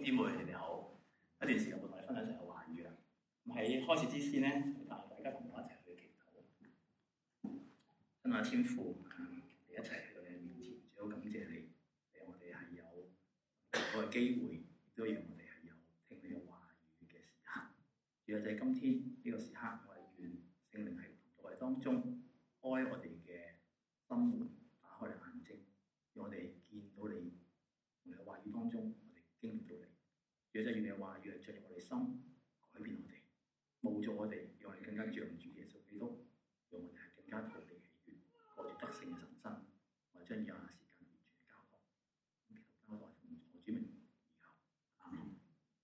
姊妹，你哋好。一段時間會同你分享成個話語啦。喺開始之先咧，大家同我一齊去祈禱。親愛天父，你一齊去到你面前，最好感謝你，俾我哋係有嗰個機會，亦都讓我哋係有聽你嘅話語嘅時刻。主啊，就係今天呢個時刻，我哋願聖靈係同我哋當中開我哋嘅心門，打開我哋眼睛，讓我哋見到你。同你嘅話語當中，我哋經歷到你。主啊，就係願你嘅話語係進入我哋心，改變我哋，冇咗我哋，讓我哋更加像主耶穌基督，讓我哋係更加逃避喜悅，過住得勝嘅神生。我哋將以下時間完全交託，咁祈禱交託同我主名以後。阿門。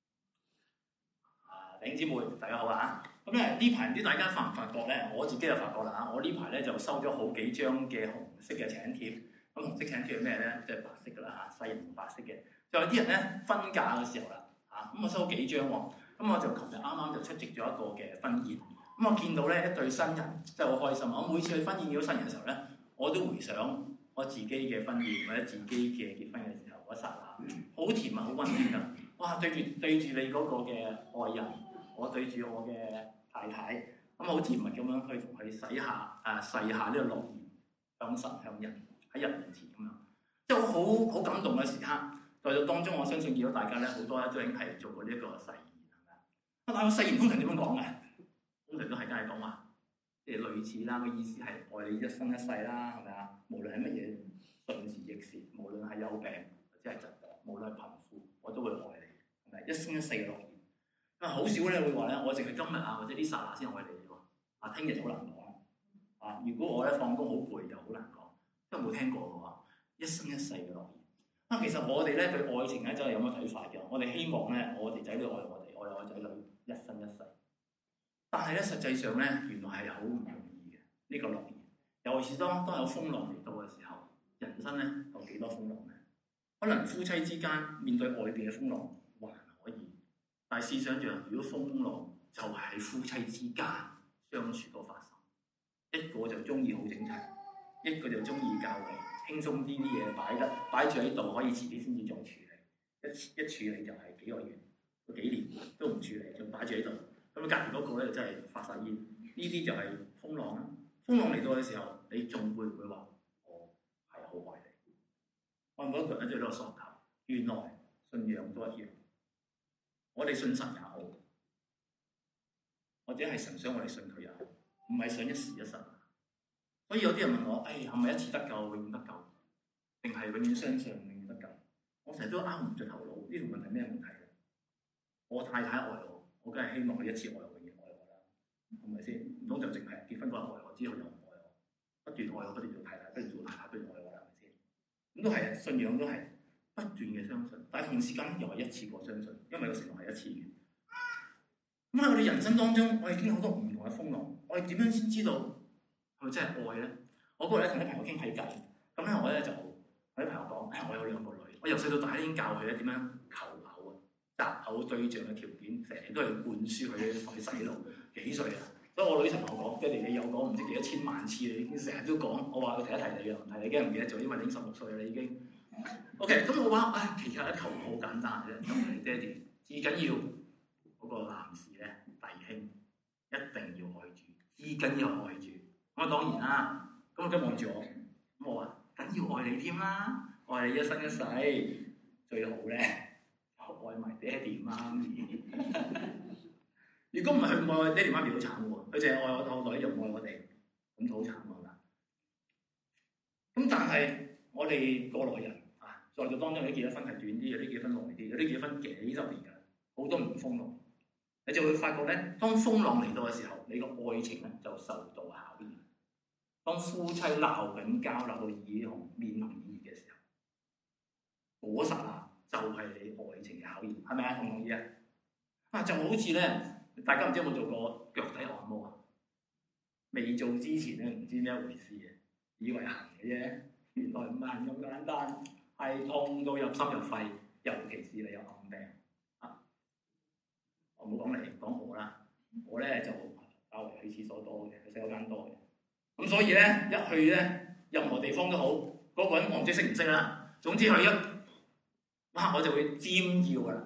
弟兄姊妹，大家好啊！咁咧呢排唔知大家發唔發覺咧？我自己就發覺啦嚇，我呢排咧就收咗好幾張嘅紅色嘅請帖。咁紅色請帖係咩咧？即係白色㗎啦嚇，細紅白色嘅。就有啲人咧婚嫁嘅時候啦嚇，咁我收幾張喎。咁我就琴日啱啱就出席咗一個嘅婚宴。咁我見到咧一對新人真係好開心。我每次去婚宴見到新人嘅時候咧，我都回想我自己嘅婚宴或者自己嘅結婚嘅時候嗰一剎那，好甜啊，好溫馨㗎。哇！對住你嗰個嘅愛人，我對住我嘅太太，咁好甜蜜咁樣去同佢洗下誓下呢個諾言，向神向人。喺人面前咁樣，即係好感動嘅時刻。在到當中，我相信見到大家咧，好多咧都已經係做過呢一個誓言，係咪啊？但係個誓言通常點樣講嘅？通常都係梗係講話，即係類似啦。個意思係愛你一生一世啦，係咪啊？無論係乜嘢順時逆時，無論係有病或者係疾病，無論係貧富，我都會愛你，係咪？一生一世嘅諾言。好少咧會話咧，我淨係今日啊，或者呢剎那先愛你喎。聽日就好難講。如果我咧放工好攰，就好難講。都冇聽過嘅喎，一生一世嘅諾言。其實我哋咧對愛情咧真係有乜睇法嘅？我哋希望咧，我哋仔女愛我哋，愛我仔女一生一世。但係咧，實際上咧，原來係好唔容易嘅呢個諾言。尤其是當有風浪嚟到嘅時候，人生咧有幾多風浪咧？可能夫妻之間面對外邊嘅風浪還可以，但係試想像，如果風浪就係喺夫妻之間相處嗰發生，一個就中意好整齊。一個就中意教你輕鬆啲嘢擺住喺度，可以遲啲先至再處理。一處理就係幾個月、幾年都唔處理，就擺住喺度。咁隔離嗰個咧真係發晒煙。呢啲就係風浪啦。風浪嚟到嘅時候，你仲會唔會話我係好愛你？我每一個人都有個訴求。原來信仰都一樣。我哋信神也好，或者係神想我哋信佢也好，唔係想一時一世。所以有啲人問我，係咪一次得救，永遠得救？定係永遠相信，永遠得救？我成日都拗唔着頭腦，呢條問題咩問題咧？我太太愛我，我梗係希望佢一次愛我，永遠愛我啦，係咪先？唔通就淨係結婚嗰日愛我，之後又唔愛我，不斷愛我，不斷做太太，不斷做太太，不斷愛我啦，係咪先？咁都係信仰都係不斷嘅相信，但係同時間又係一次過相信，因為個承諾係一次嘅。咁喺我哋人生當中，我哋經歷好多唔同嘅風浪，我哋點樣先知道？係咪真係愛咧？我嗰日咧同啲朋友傾偈，咁咧我咧就同啲朋友講，我有兩個女，我由細到大已經教佢咧點樣求偶啊，擇偶對象嘅條件，成日都係灌輸佢同佢洗腦。幾歲啊？所以我女同我講，爹哋你有講唔知幾多千萬次，你已經成日都講。我話佢提一提你啊，唔提你驚唔記得咗，因為你已經16歲啦已經。OK， 咁我話其實一求好簡單嘅啫，就係爹哋至緊要嗰個男士咧，弟兄一定要愛主，至緊要愛主。咁當然啦，咁佢望住我，咁我話緊要愛你添啦，愛你一生一世，最好咧愛埋爹哋媽咪。如果唔係佢唔愛爹哋媽咪好慘喎，佢淨係愛我女又唔愛我哋，咁好慘係嘛？咁但係我哋過來人在座當中有啲結咗婚係短啲，有啲結婚耐啲，有啲結婚幾十年㗎，好多唔風浪，你就會發覺咧，當風浪嚟到嘅時候，你個愛情咧就受到考驗。當夫妻鬧緊交，鬧到面紅耳熱嘅時候，嗰剎那就係你愛情嘅考驗，係咪啊？同唔同意啊？就好似咧，大家唔知有冇做過腳底按摩啊？未做之前咧，唔知咩一回事嘅，以為行嘅啫，原來唔係咁簡單，係痛到入心入肺，尤其是你有暗病啊！我唔好講你，講我啦，我咧就較為去廁所多嘅，去洗手間多嘅。咁所以咧，一去咧，任何地方都好，嗰個人我唔知識唔識啦。總之佢一，哇，我就會尖叫噶啦。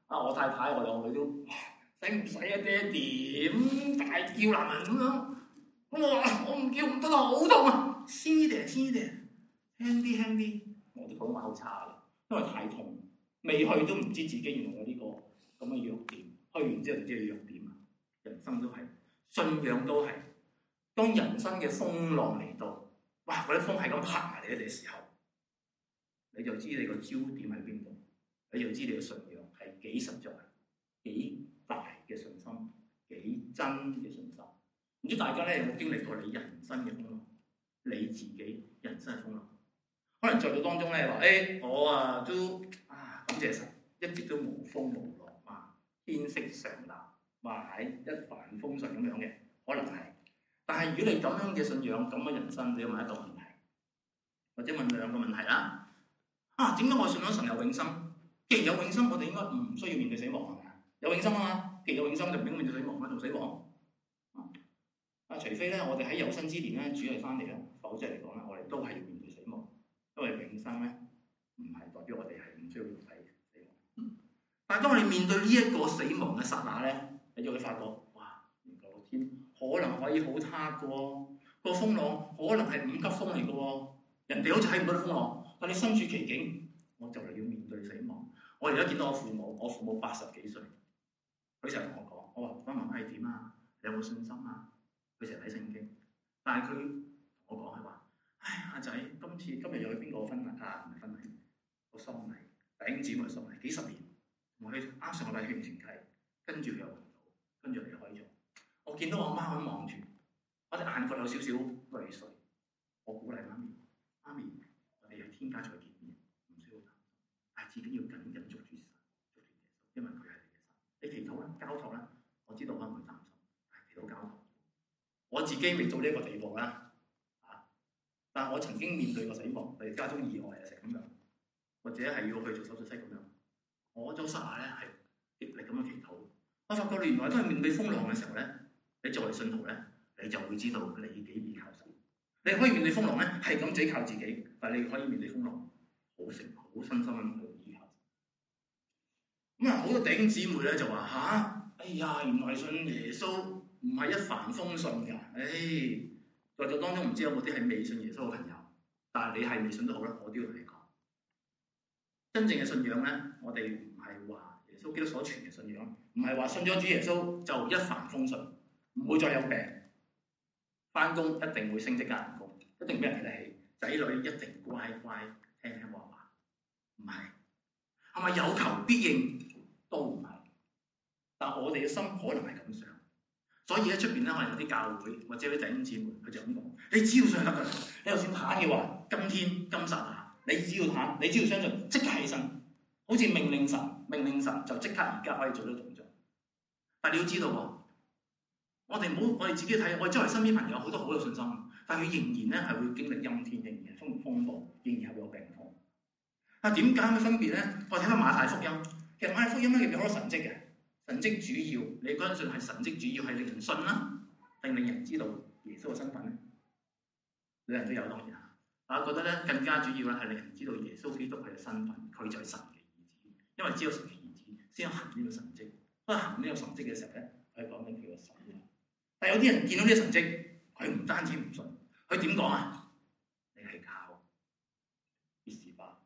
我太太我兩女都使唔使啊？爹哋咁大叫男人咁樣，咁我話我唔叫唔得啊，好痛啊！輕一點，輕一點，輕啲，輕啲。我啲普通話好差嘅，因為太痛，未去都唔知自己原來有呢個咁嘅弱點，去完之後就知係弱點啊！人生都係，信仰都係。當人生嘅風浪嚟到，哇！嗰啲風係咁拍埋嚟嘅時候，你就知你個焦點喺邊度，你就知你嘅信仰係幾實在、幾大嘅信心、幾真嘅信心。唔知大家咧有冇經歷過你人生嘅風浪？你自己人生嘅風浪，可能在到當中咧話：我都感謝神，一直都無風無浪啊，天色常藍，一帆風順咁樣嘅，可能係。但係如果你咁樣嘅信仰、咁嘅人生，你要問一個問題，或者問兩個問題啦。點解我信咗神有永生？既然有永生，我哋應該唔需要面對死亡係咪？有永生啊嘛，既然有永生就唔應該面對死亡，乜做死亡？除非咧我哋喺有生之年咧主係翻嚟啦，否則嚟講咧我哋都係要面對死亡，因為永生咧唔係代表我哋係唔需要肉體死亡。但係當我哋面對呢一個死亡嘅剎那咧，你就會發覺，哇！原來個天可能可以好黑嘅喎，個風浪可能係5級風嚟嘅喎，人哋好似睇唔到啲風浪。但你身處其境，我就嚟要面對死亡。我而家見到我父母80幾歲，佢成日同我講，我話媽媽係點啊？你有冇信心啊？佢成日睇聖經，但係佢同我講佢話：阿仔，今日又去邊個婚禮啊？唔係婚禮，個喪禮，弟兄姊妹喪禮，幾十年，我去啱上個禮勸團契，跟住佢又暈倒，跟住離開咗。我見到我媽咁望住，我隻眼角有少少淚水。我鼓勵媽咪，我哋喺天家再見面，唔需要擔心，但係自己要緊緊捉住神，因為佢係你嘅神。你祈禱啦，交託啦，我知道可能會擔心，但係祈禱交託。我自己未到呢一個地步啦，但係我曾經面對過死亡，例如家中意外成咁樣，或者係要去做手術室咁樣，我嗰剎那咧係極力咁樣祈禱。我發覺你原來都係面對風浪嘅時候咧，你作為信徒咧，你就會知道你幾依靠神。你可以面對風浪咧，係咁自己靠自己，但係你可以面對風浪，好信心咁去依靠。咁好多弟兄姊妹咧就話原來信耶穌唔係一帆風順㗎。在座當中唔知有冇啲係未信耶穌嘅朋友，但係你係未信都好啦，我都要同你講，真正嘅信仰咧，我哋唔係話耶穌基督所傳嘅信仰，唔係話信咗主耶穌就一帆風順，唔會再有病，返工一定會升職加人工，一定俾人睇得起，仔女一定乖乖聽聽話話，唔係，係咪有求必應？都唔係，但我哋嘅心可能係咁想。所以喺出邊咧，可能有啲教會或者啲弟兄姊妹，佢就咁講：你只要信得㗎，你就算癱嘅話，今天今剎那，你只要癱，你只要相信，即刻起身，好似命令神就即刻而家可以做到動作。但你要知道喎，我哋自己睇，我哋周圍身邊朋友好多好有信心，但佢仍然咧係會經歷陰天，仍然係風暴，仍然係會有病痛。點解嘅分別咧？我睇翻馬太福音，其實馬太福音咧入邊好多神蹟嘅。神蹟主要，你嗰陣信係神蹟主要係令人信啦，定令人知道耶穌嘅身份咧？兩人都有當然啦。我覺得咧更加主要咧係令人知道耶穌基督佢嘅身份，佢就係神嘅兒子，因為只有神嘅兒子先有行呢個神蹟。當行呢個神蹟嘅時候咧，佢講緊佢嘅神。但係有啲人見到呢個神蹟，佢唔單止唔信，佢點講啊？你係靠別是巴，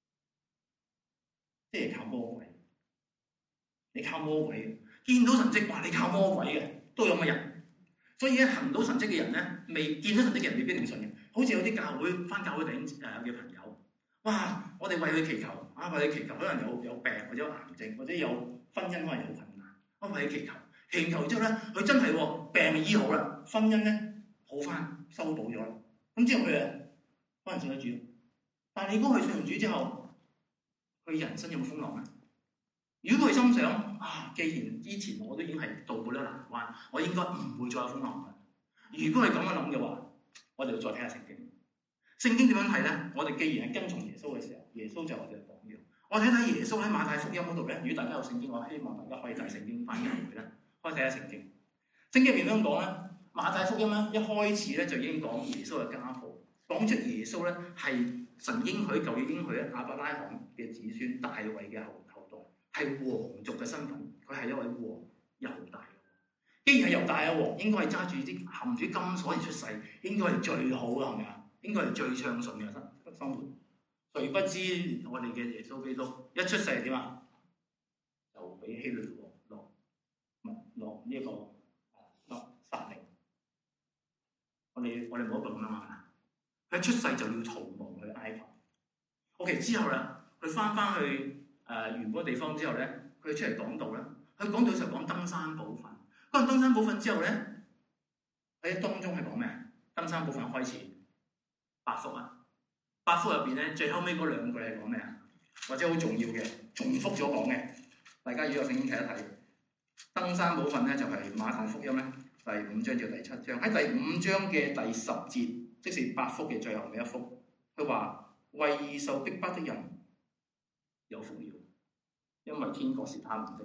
即係靠魔鬼。你靠魔鬼嘅，見到神蹟話你靠魔鬼嘅，都有乜人？所以咧行到神蹟嘅人咧，未見到神蹟嘅人未必定信嘅。好似有啲教會返教會嘅朋友，哇！我哋為佢祈求，為佢祈求，可能有病或者有癌症，或者有婚姻可能有困難，我為佢祈求，祈求之後咧，佢真係病醫好啦，婚姻咧好返，修補咗啦。咁之後佢可能信咗主，但係你估佢信完主之後，佢人生有冇風浪咧？如果佢心想既然之前我都已經係渡過呢個難關，我應該唔會再有風浪嘅。如果係咁樣諗嘅話，我哋要再睇下聖經。聖經點樣睇咧？我哋既然係跟從耶穌嘅時候，耶穌就係我哋嘅榜樣。我睇睇耶穌喺馬太福音嗰度咧。如果大家有聖經，我希望大家可以帶聖經翻教會咧，可以睇下聖經。聖經入邊點樣講咧？馬太福音咧一開始咧就已經講耶穌嘅家譜，講出耶穌咧係神應許舊約應許咧亞伯拉罕嘅子孫大衛嘅後代。 係皇族嘅身份，佢係一位王，猶大嘅王。既然係猶大嘅王，應該係揸住啲含住金鎖而出世，應該係最好嘅，係咪啊？應該係最暢順嘅生活。誰不知我哋嘅耶穌基督一出世係點啊？就俾希律王落呢一個殺令。我哋唔好咁樣啊！佢一出世就要逃亡去埃及。OK， 之後啦，佢翻去原本地方之後咧，佢出嚟講道咧。佢講道就講登山寶訓。講完登山寶訓之後咧，喺當中係講咩？登山寶訓開始八福啊！八福入邊咧，最後尾嗰兩句係講咩啊？或者好重要嘅，重複咗講嘅。大家如果有聖經睇一睇，登山寶訓咧就係馬太福音咧第5章至第7章。喺第5章嘅第10節，即是八福嘅最後尾一福，佢話為受逼迫的人有福了，因為天國是他們的。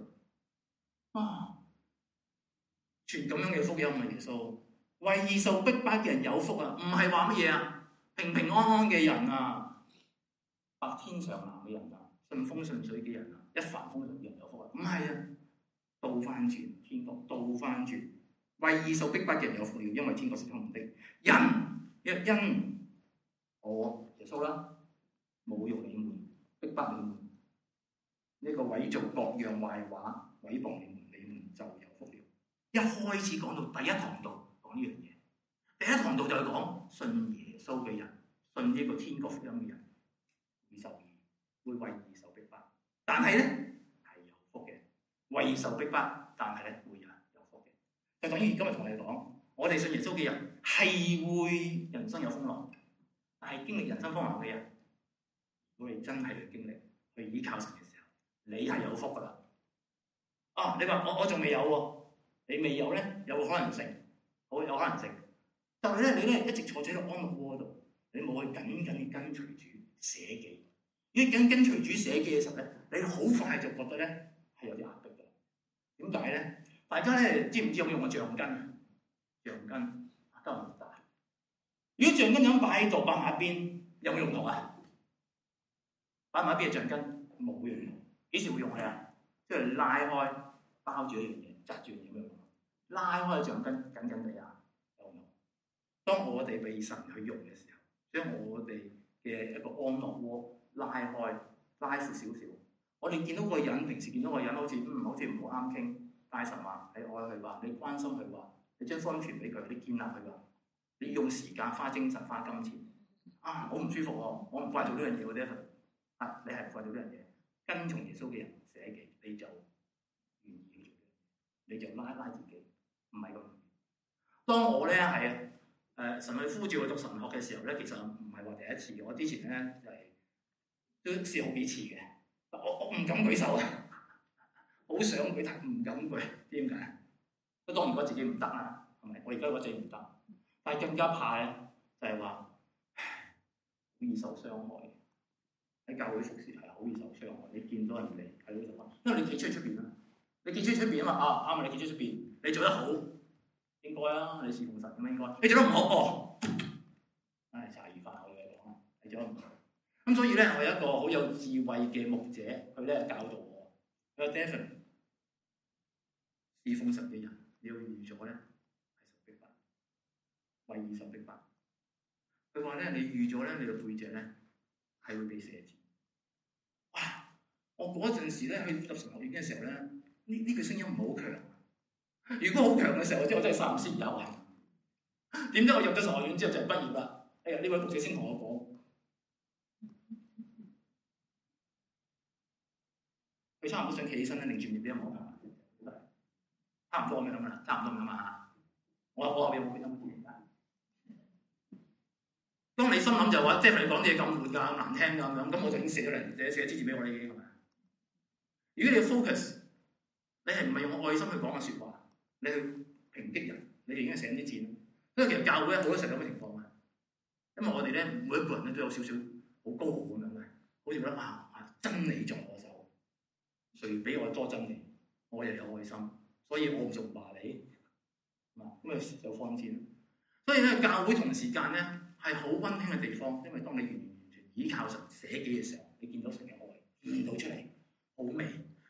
傳咁樣嘅福音啊！耶穌為受逼迫嘅人有福啊，唔係話乜嘢啊？平平安安嘅人啊，白天上藍嘅人啊，順風順水嘅人啊，一帆風順嘅人有福啊！唔係啊，倒翻轉，天國倒翻轉，為受逼迫嘅人有福了，因為天國是他們的。人若因我耶穌啦，侮辱你們，逼迫你們，呢個偽造各樣壞話，毀謗你們，你們就有福了。一開始講到第一堂道講呢樣嘢，第一堂道就係講信耶穌嘅人，信呢個天國福音嘅人會受義，會為義受逼迫，但係咧係有福嘅。為受逼迫，但係咧會有福嘅。就等於今日同你講，我哋信耶穌嘅人係會人生有風浪，但係經歷人生風浪嘅人，如果你真係去經歷，去依靠神嘅時候，你係有福噶啦。你話我仲未有喎，你未有咧，有可能性，好有可能性。但係咧，你咧一直坐喺個安樂窩度，你冇去緊緊跟隨主捨己。如果跟隨主捨己嘅時候咧，你好快就覺得咧係有啲壓迫嘅。點解咧？大家咧知唔知有冇用過橡筋啊？橡筋得唔得？如果橡筋咁擺喺度，擺埋一邊，有冇用途啊？擺埋一邊嘅橡筋冇用途，幾時會用啊？即係拉開包住一樣嘢，紮住一樣嘢咁樣，拉開橡筋緊緊地啊！當我哋被神去用嘅時候，將我哋嘅一個安樂窩拉開、拉闊少少。我哋見到個人，平時見到個人好似唔好啱傾，但係神話你愛佢話，你關心佢話，你將福音傳俾佢，你建立佢話，你用時間、花精神、花金錢。好唔舒服喎，我唔慣做呢樣嘢喎 David。你係唔慣做呢樣嘢，跟從耶穌嘅人捨己，你就願意去做，你就拉自己，唔係咁。當我咧係神去呼召我讀神學嘅時候咧，其實唔係話第一次。我之前咧就係都試好幾次嘅。我唔敢舉手啊，好想舉，但唔敢舉。點解？都當然覺得自己唔得啦，係咪？我而家覺得自己唔得，但係更加怕咧就係話好易受傷害。喺教會服侍係好易受傷害。你見到人哋喺嗰度，因為你企出邊啦，你企出邊啊嘛。啱啊，你企出邊，你做得好。應該啊，你侍奉神咁應該。你做得唔好茶餘飯後嘅講，你做得唔好。咁所以咧，我有一個好有智慧嘅牧者，佢咧教導我，佢話 David， 侍奉神嘅人，你要預咗咧係受逼迫，為義受逼迫。佢話咧，你預咗咧，你個背脊咧係會被射箭。哇！我嗰陣時咧去讀神學院嘅時候咧，呢句聲音唔係好強。如果好強嘅時候，我真係三思而後行。點解我入咗神學院之後就係畢業啦？呢位牧者先同我講，佢差唔多想企起身咧，擰轉面俾人望下。差唔多咁樣啦，差唔多咁樣嘛。我後邊有冇見到？當你心諗就話，即係你講啲嘢咁悶㗎、咁難聽㗎咁樣，咁我就已經寫咗嚟，寫支字俾我啦已經係咪？如果你要 focus， 你係唔係用愛心去講嘅説話？你去抨擊人，你已經寫啲箭。因為其實教會好多時候咁嘅情況嘅，因為我哋咧每一個人咧都有少少好高傲咁樣嘅，好似覺得真理在我手，誰比我多真理？我又有愛心，所以我唔仲話你，咁就放箭。所以咧，教會同時間咧係好溫馨嘅地方，因為當你完全依靠神捨己嘅時候，你見到神嘅愛現到出嚟，好美。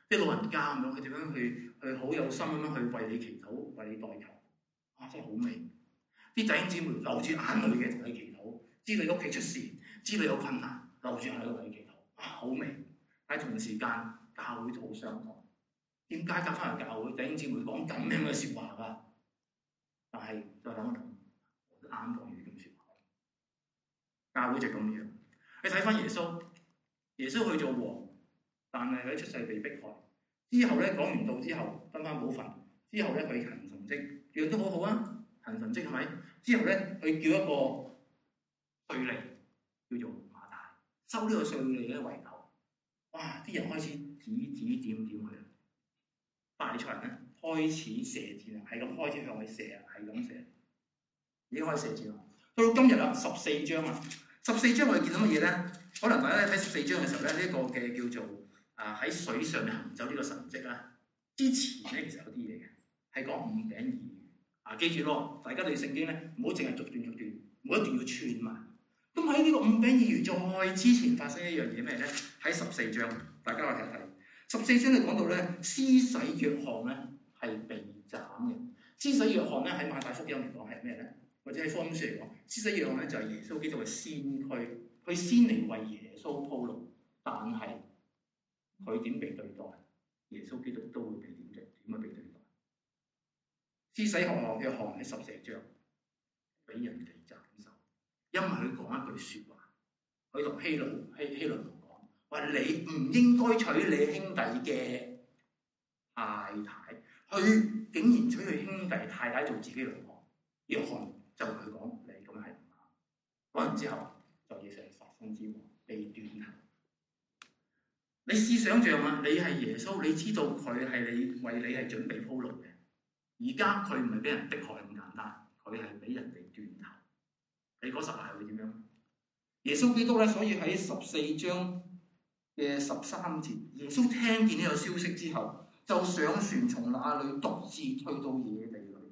啲老人家咁樣，佢點樣去好有心咁樣去為你祈禱、為你代求，真係好美。啲弟兄姊妹流住眼淚嘅同你祈禱，知你屋企出事，知你有困難，流住眼淚為你祈禱，好美。喺同時間，教會都好相同。點解夾翻嚟教會弟兄姊妹講咁樣嘅説話㗎？但係再諗一諗，我啱講完呢種説話。教會就咁樣。你睇翻耶穌，耶穌去做王，但係佢出世被迫害。之後咧講完道之後，分翻寶訓。之後咧佢行神蹟，樣都好好啊，行神蹟係咪？之後咧佢叫一個稅吏叫做馬大，收呢個稅吏嘅為頭。哇！啲人開始指點佢。法利賽人咧開始射箭啊，係咁開始向佢射啊，係咁射，已經開始射箭啦。到今日啦，14章啊，14章我哋見到乜嘢咧？可能大家睇14章嘅時候咧，呢、這個嘅叫做喺水上行走呢個神蹟啦。之前咧其實有啲嘢嘅，係講5餅2魚。記住咯，大家對聖經咧唔好淨係逐段，唔好一定要串埋。咁喺呢個5餅2魚再之前發生一樣嘢咩咧？喺14章，大家可以睇睇。14章你講到咧，施洗約翰咧係被斬嘅。施洗約翰咧喺馬太福音嚟講係咩咧？或者喺福音書嚟講，施洗約翰咧就係耶穌基督嘅先驅，佢先嚟為耶穌鋪路。但係佢點被對待，耶穌基督都會被點樣被對待。施洗約翰喺14章俾人哋斬首，因為佢講一句説話，佢同希律講話：你唔應該娶你兄弟嘅太太，佢竟然娶佢兄弟太太做自己老婆。約翰就同佢講：你咁係唔啱。嗰陣之後就要成殺身之禍，被斷頭。你試想像啊，你係耶穌，你知道佢係為你係準備鋪路嘅。而家佢唔係俾人迫害咁簡單，佢係俾人哋斷頭。你嗰時候係會點樣？耶穌基督咧，所以喺14章嘅13節，耶穌聽見呢個消息之後，就上船從那裏獨自退到野地裏。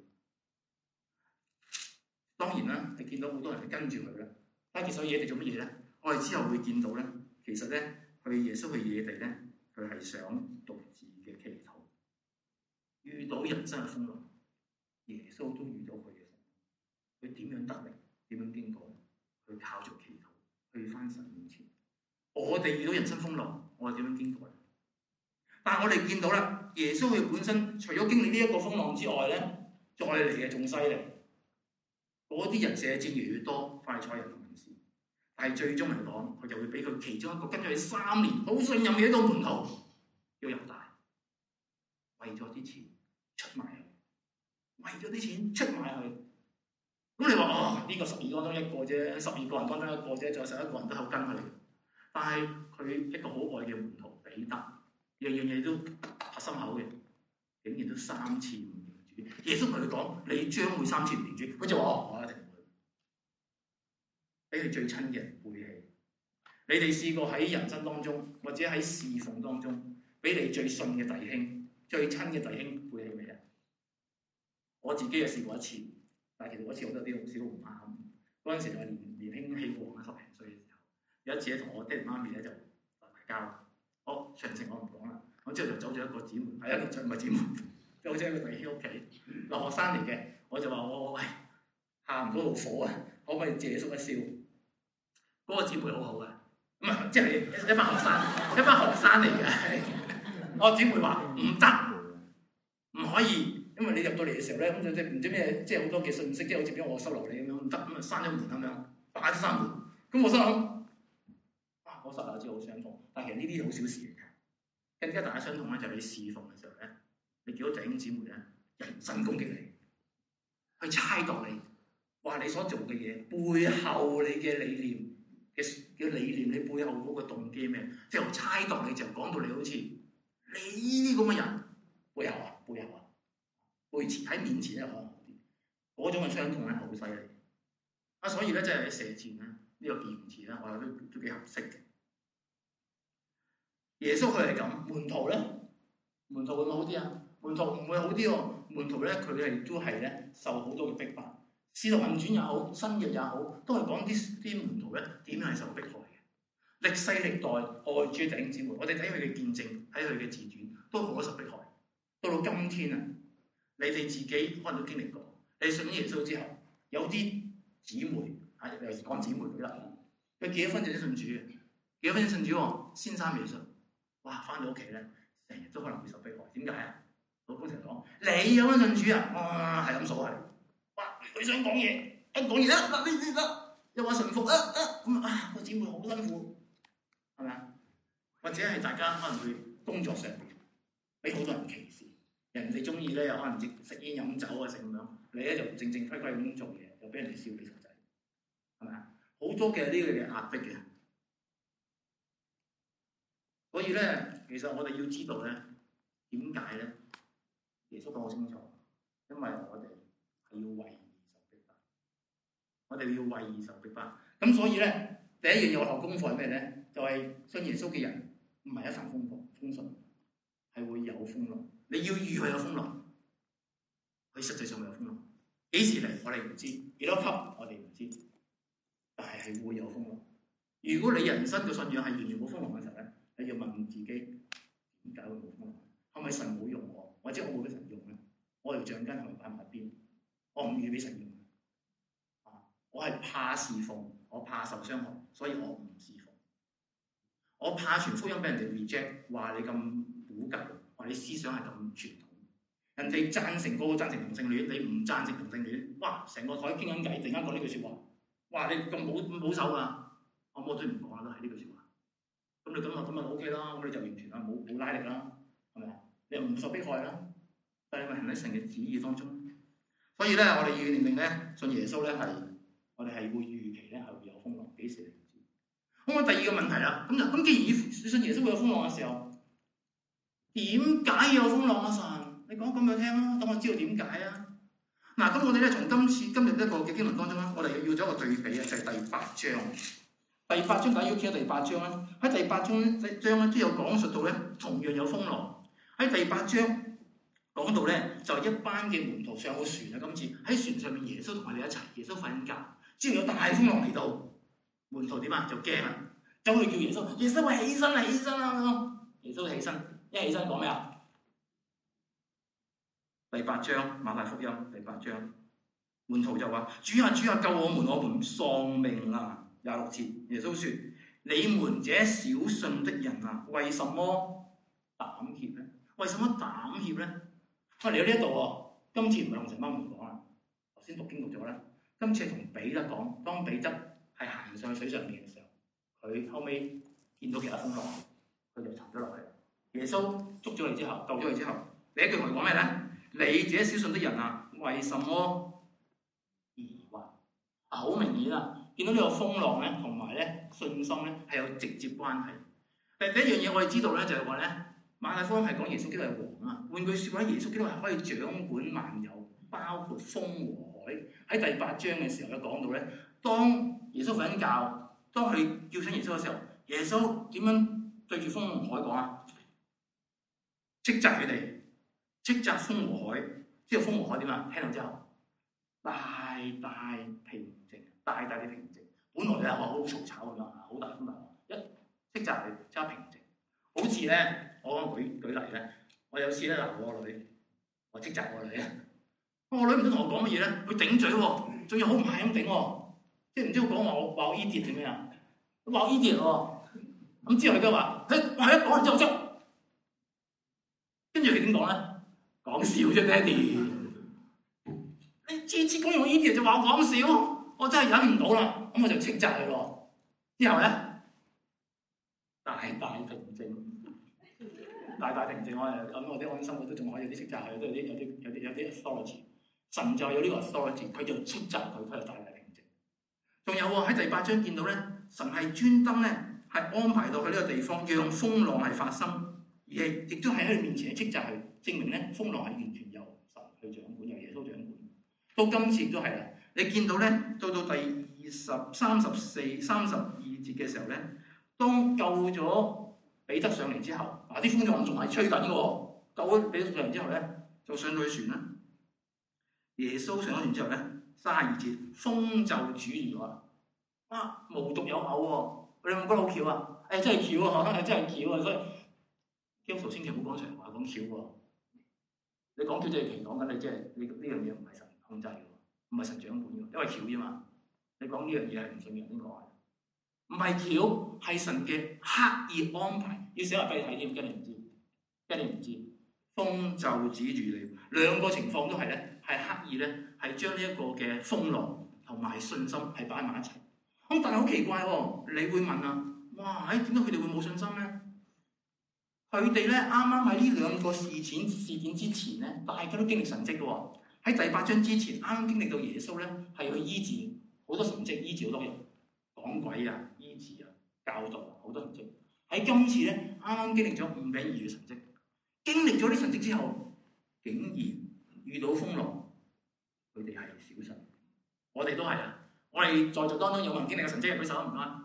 當然啦，你見到好多人跟住佢啦。但係其實野地做乜嘢咧？我哋之後會見到咧，其實咧，耶穌去野地咧，佢係想獨自嘅祈禱。遇到人生嘅風浪，耶穌都遇到佢嘅風浪。佢點樣得力？點樣經過？佢靠住祈禱，去翻神面前。我哋遇到人生風浪，我哋點樣經過？但係我哋見到啦，耶穌佢本身除咗經歷呢一個風浪之外咧，再嚟嘅仲犀利。嗰啲人射箭越多，法利賽人同文士，但係最終嚟講，佢就會俾佢其中一個跟咗佢3年好信任嘅一個門徒叫猶大，為咗啲錢出賣佢，為咗啲錢出賣佢。咁你話呢個12個當中一個啫，12個人當中一個啫，仲有11個人都好跟佢。但係佢一個好愛嘅門徒彼得，樣嘢都拍心口嘅，竟然都3次唔認主。耶穌同佢講：你將會3次唔認主。佢就話：我一定會。俾你最親嘅人背棄。你哋試過喺人生當中，或者喺侍奉當中，俾你最信嘅弟兄、最親嘅弟兄背棄未啊？我自己又試過一次，但係其實嗰次我都有啲好少唔啱。嗰陣時我年輕氣旺啊，10零歲嘅時候，有一次同我爹哋媽咪咧就打交。好，詳情我唔講啦。我之後就走咗一個姊妹，係一個唔係姊妹，即係好似一個弟兄屋企留學生嚟嘅。我就話我喂，下唔到爐火啊，可唔可以借宿一宵？嗰個姊妹好好嘅，咁啊即係一班學生嚟嘅。我姊妹話唔得，唔可以，因為你入到嚟嘅時候咧，咁就唔知咩，即係好多嘅信息，即係好似俾我收留你咁樣，唔得，咁啊閂咗門咁樣，打咗閂門。咁我心諗嗰剎那知好傷痛，但係其實呢啲好小事嚟嘅。更加大嘅傷痛咧，就係你侍奉嘅時候咧，你見到弟兄姊妹咧人身攻擊你，去猜度你，話你所做嘅嘢背後你嘅理念嘅理念，你背後嗰個動機咩？即係猜度你，就講到你好似你呢啲咁嘅人背後前喺面前咧可能好啲，嗰種嘅傷痛咧好犀利。所以咧即係射箭咧呢個言詞咧，我覺得都幾合適嘅。耶穌佢係咁，門徒咧，門徒會唔會好啲啊？門徒唔會好啲喎。門徒咧，佢哋都係咧受好多嘅逼迫。使徒行傳也好，新約也好，都係講啲門徒咧點樣係受迫害嘅。歷世歷代愛主弟兄姊妹，我哋睇佢嘅見證，睇佢嘅自傳， 都好多受迫害。到今天啊，你哋自己可能都經歷過。你信咗耶穌之後，有啲姊妹尤其是講姊妹舉例啦，佢結咗婚就先信主嘅，結咗婚先信主喎，先生未信，哇！翻到屋企咧，成日都可能會受迫害。點解啊？老公成日講：你有乜信主啊？係咁數係，哇！佢想講嘢，一講嘢呢又話順服咁啊！個姊妹好辛苦，係咪啊？或者係大家可能會工作上俾好多人歧視，人哋中意咧又可能食煙飲酒啊，成咁樣，你咧就正正規規咁做嘢，又俾人哋笑你傻仔，係咪啊？好多嘅呢個嘅壓迫嘅，所以咧，其實我哋要知道咧，點解咧？耶穌講好清楚，因為我哋係要為義受逼迫，我哋要為義受逼迫。咁所以咧，第一樣嘢我學功課係咩咧？就係信耶穌嘅人唔係一帆風順，係會有風浪。你要預佢有風浪，佢實際上會有風浪。幾時嚟我哋唔知，幾多級我哋唔知，但係會有風浪。如果你人生嘅信仰係完全冇風浪嘅時候咧，你要問自己點解會冇風浪？係咪神冇用我，或者我冇俾神用咧？我條橡筋係咪擺埋一邊？我唔預俾神用我係怕侍奉，我怕受傷害，所以我唔侍奉。我怕傳福音俾人哋 reject， 話你咁古舊，話你思想係咁傳統。人哋贊成個個贊成同性戀，你唔贊成同性戀，哇！成個台傾緊偈，突然間講呢句説話，哇！你咁保守啊？我都唔講啦，都係呢句説話。咁你咁啊 OK 啦，咁你就完全啦，冇拉力啦，係咪啊？你又唔受迫害啦，但係你咪行喺神嘅旨意當中。所以咧，我哋要認定咧，信耶穌咧我哋係會預期咧係會有風浪，幾時你唔知。咁我第二個問題啦，咁既然信耶穌會有風浪嘅時候，點解有風浪啊？神，你講咁俾我聽啦，等我知道點解啊。嗱，咁我哋咧從今日一個嘅經文當中咧，我哋要做一個對比啊，就係第8章。第8章，大家要記得第8章啦。喺第8章咧都有講述到咧，同樣有風浪。喺第8章講到咧，就係一班嘅門徒上個船啊，今次喺船上面，耶穌同佢哋一齊，耶穌瞓覺，之後有大風浪嚟到，門徒點啊？就驚啦，走去叫耶穌，耶穌話起身啦，起身啦咁。耶穌起身，一起身講咩啊？第8章馬太福音第8章，門徒就話：主啊，主啊，救我們，我們喪命啦！26節，耶穌說：你們這小信的人啊，為什麼膽怯咧？為什麼膽怯咧？我嚟到呢一度喎，今次唔係同成班門徒講啦，頭先讀經讀咗啦。今次係同彼得講，當彼得係行上水上面嘅時候，佢後尾見到其他風浪，佢就沉咗落去。耶穌捉咗佢之後，救咗佢之後，第一句同佢講咩咧？你這小信的人啊，為什麼疑惑？好明顯啊！見到呢個風浪咧，同埋咧信心咧係有直接關係。第一樣嘢我哋知道咧，就係話咧，馬太福音係講耶穌基督係王啊。換句説話，耶穌基督係可以掌管萬有，包括風和海。喺第8章嘅時候咧講到咧，當耶穌瞓緊覺，當佢叫醒耶穌嘅時候，耶穌點樣對住風和海講啊？斥責佢哋，斥責風和海。之後風和海點啊？聽到之後，大大平靜，大大嘅平靜。本來咧我好嘈吵咁樣，好大風大浪，一斥責佢，即刻平靜。好似咧，我舉例咧，我有次咧鬧我個女，我斥責我女啊，我女唔知同我講乜嘢咧，佢頂嘴喎，仲要好唔係咁頂喎，即係唔知佢講話我 idiot 點樣啊？話我 idiot 喎，咁之後佢都話，係一講完之後執，跟住佢點講咧？講笑啫，爹哋，你次次講完我 idiot 就話我講笑，我真係忍唔到啦，咁我就斥責佢咯。之後咧，大大平靜。大大平靜，我啲安心，我都仲可以有啲斥責佢，都有啲 authority。神就有呢個 authority， 佢就斥責佢，佢就大大平靜。仲有喎，喺第8章見到咧，神係專登咧係安排到佢呢個地方，讓風浪係發生，而亦都係喺佢面前斥責佢，證明咧風浪係完全由神去掌管，由耶穌掌管。到今次亦都係啦，你見到咧，到第34、32節嘅時候咧，當救咗彼得上嚟之後，啲風浪仲係吹緊嘅喎。救咗彼得上嚟之後咧，就上到去船啦。耶穌上咗船之後咧，32節風就主住咗啦。哇，無獨有偶喎！你有冇覺得好巧啊？真係巧啊！真係巧啊！所以基督徒千祈唔好講長話講橋喎。你講橋即係祈禱緊，你即係呢樣嘢唔係神控制嘅，唔係神掌管嘅，因為橋啫嘛。你講呢樣嘢係唔信嘅人先講嘅，唔係橋，係神嘅刻意安排。要寫埋俾你睇添，驚你唔知，驚你唔知。風就指住你，兩個情況都係咧，係刻意咧，係將呢一個嘅風浪同埋信心係擺埋一齊。咁但係好奇怪喎，你會問啊，哇，點解佢哋會冇信心咧？佢哋咧啱啱喺呢兩個事件之前咧，大家都經歷神蹟嘅喎。喺第8章之前，啱啱經歷到耶穌咧係去醫治好多神蹟，醫治好多人，趕鬼啊、醫治啊、教導啊，好多神蹟。喺今次咧，啱啱經歷咗5餅2魚嘅神蹟，經歷咗啲神蹟之後，竟然遇到風浪，佢哋係小神。我哋都係啊！我哋在座當中有冇人經歷過神蹟嘅舉手？唔該。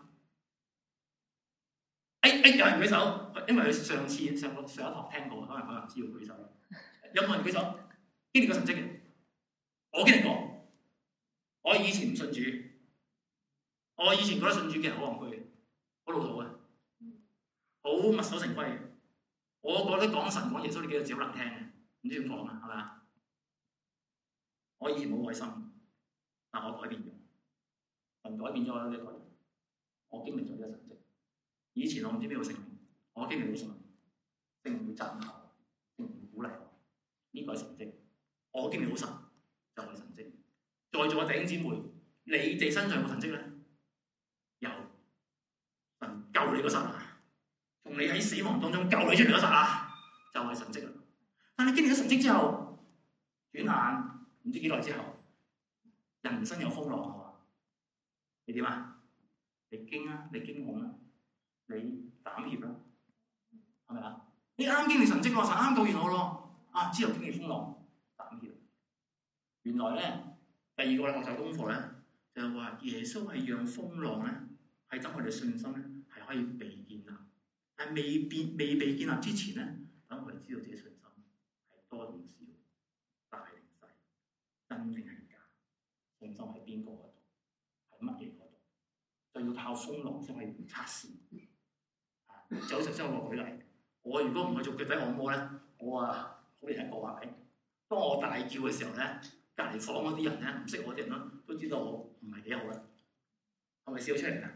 有人舉手，因為佢上一堂聽過，可能知道舉手。有冇人舉手？經歷過神蹟嘅？我經歷過。我以前唔信主，我以前覺得信主嘅人好戇居嘅，好老土嘅，好墨守成規嘅。我覺得講神講耶穌呢幾個字好難聽嘅，唔知點講啊，係咪啊？我以前冇愛心，但我改變咗，神改變咗我呢個人，我經歷咗呢個神蹟。以前我唔知邊度聖靈，我經歷到神，聖靈會責罵我，聖靈會鼓勵我，呢個係神蹟。我經歷到神就係神蹟。在座嘅弟兄姊妹，你哋身上有冇神蹟咧？有，神救你嗰剎那，從你喺死亡當中救你出嚟嗰剎那，就係神蹟啦。但係你經歷咗神蹟之後，轉眼唔知幾耐之後，人生有風浪係嘛？你點啊？你驚啊？你驚恐啊？你膽怯啦，係咪啊？你啱經歷神蹟喎，神啱救完我咯，之後經歷風浪，膽怯。原來咧，第二個學習功課咧，就係話耶穌係讓風浪咧，係等我哋信心咧係可以被建立，但係未被建立之前咧，等我哋知道自己信心係多定少、大定細、真定係假，信心喺邊個嗰度，喺乜嘢嗰度，就要靠風浪先可以測試。就好似頭先我舉例，我如果唔去做腳底按摩咧，我好另一個係咪？當我大叫嘅時候咧，隔離房嗰啲人咧，唔識我啲人咯，都知道我唔係幾好啦，係咪笑出嚟㗎？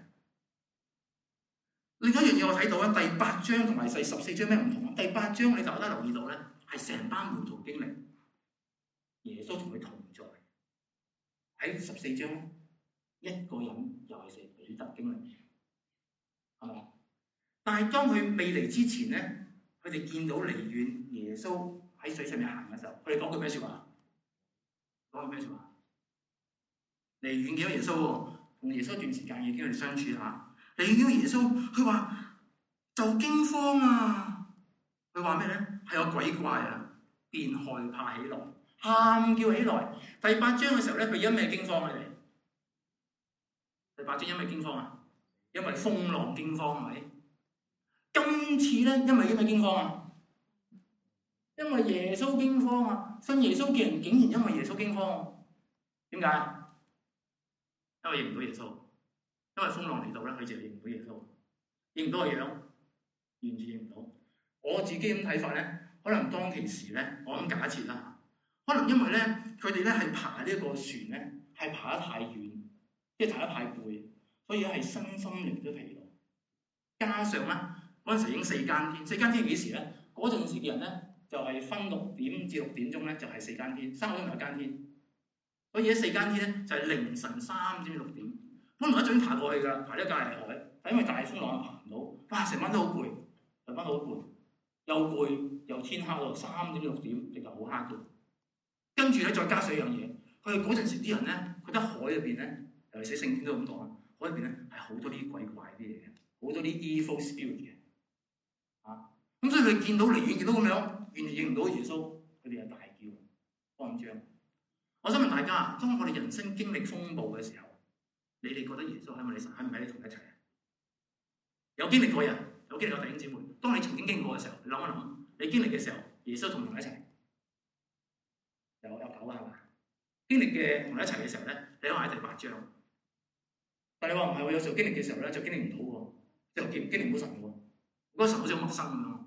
另一樣嘢我睇到咧，第8章同埋第14章咩唔同啊？第8章你大家留意到咧，係成班門徒經歷耶穌同佢同在。喺14章一個人又係彼得經歷，係咪？但係當佢未嚟之前咧，佢哋見到離遠耶穌喺水上面行嘅時候，佢哋講句咩説話？講句咩説話？離遠見到耶穌喎，同耶穌一段時間已經佢哋相處下。離遠見到耶穌，佢話就驚慌啊！佢話咩咧？係有鬼怪啊！便害怕起來，喊叫起來。第8章嘅時候咧，佢因咩驚慌啊？你哋第8章因咩驚慌啊？因為風浪驚慌係咪？今次咧，因為驚慌啊？因為耶穌驚慌啊！信耶穌嘅人竟然因為耶穌驚慌，點解？因為認唔到耶穌，因為風浪嚟到咧，佢就認唔到耶穌，認唔到個樣，完全認唔到。我自己咁睇法咧，可能當其時咧，我咁假設啦，可能因為咧，佢哋咧係爬呢一個船咧，係爬得太遠，即係爬得太攰，所以係身心靈都疲勞，加上咧。嗰陣時已經4更天，4更天係幾時咧？嗰陣時嘅人咧就係分6點至6點鐘咧，就係4更天，3個鐘頭1更天。所以喺4更天咧就係凌晨3點至6點。本來一早已經爬過去㗎，爬咗隔離海，但因為大風浪爬唔到，哇！成晚都好攰，成晚都好攰，又攰又天黑到3點至6點，直頭好黑嘅。跟住咧再加上一樣嘢，佢哋嗰陣時啲人咧，覺得海入邊咧，尤其是聖經都咁講，海入邊咧係好多啲鬼怪啲嘢嘅，好多啲 evil spirit 嘅。咁所以佢見到離遠見到咁樣，完全認唔到耶穌，佢哋係大叫慌張。我想問大家，當我哋人生經歷風暴嘅時候，你哋覺得耶穌喺唔喺你同一齊？有經歷過人，有經歷過弟兄姊妹。當你曾經經歷過嘅時候，你諗一諗，你經歷嘅時候，耶穌同唔同一齊？有9係嘛？經歷嘅同一齊嘅時候咧，你可能喺第8章。但係你話唔係喎，有時候經歷嘅時候咧，就經歷唔到喎，就經歷唔到神喎。嗰神好似好陌生咁樣。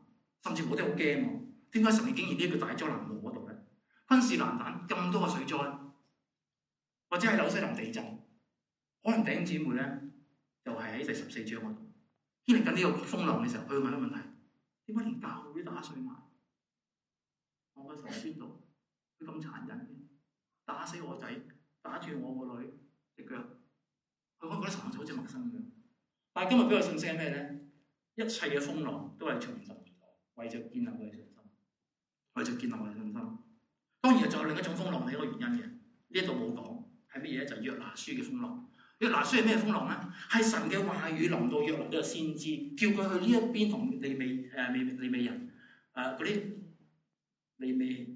甚至我都好驚喎。點解神竟然呢一個大災難落嗰度咧？昆士蘭彈咁多個水災，或者係紐西蘭地震，可能弟兄姊妹咧就係喺第14章嗰度經歷緊呢個風浪嘅時候，佢會問一個問題：點解連教會都打碎埋？我個神喺邊度？佢咁殘忍嘅，打死我仔，打住我個女隻腳，佢覺得神就好似陌生咁。但係今日俾我信息係咩咧？一切嘅風浪都係從神而來，為咗建立我哋信心，為咗建立我哋信心。當然仲有另一種風浪係一個原因嘅，呢一度冇講係乜嘢咧？就係約拿書嘅風浪。約拿書係咩風浪咧？係神嘅話語臨到約拿呢個先知，叫佢去呢一邊同利未人嗰啲利未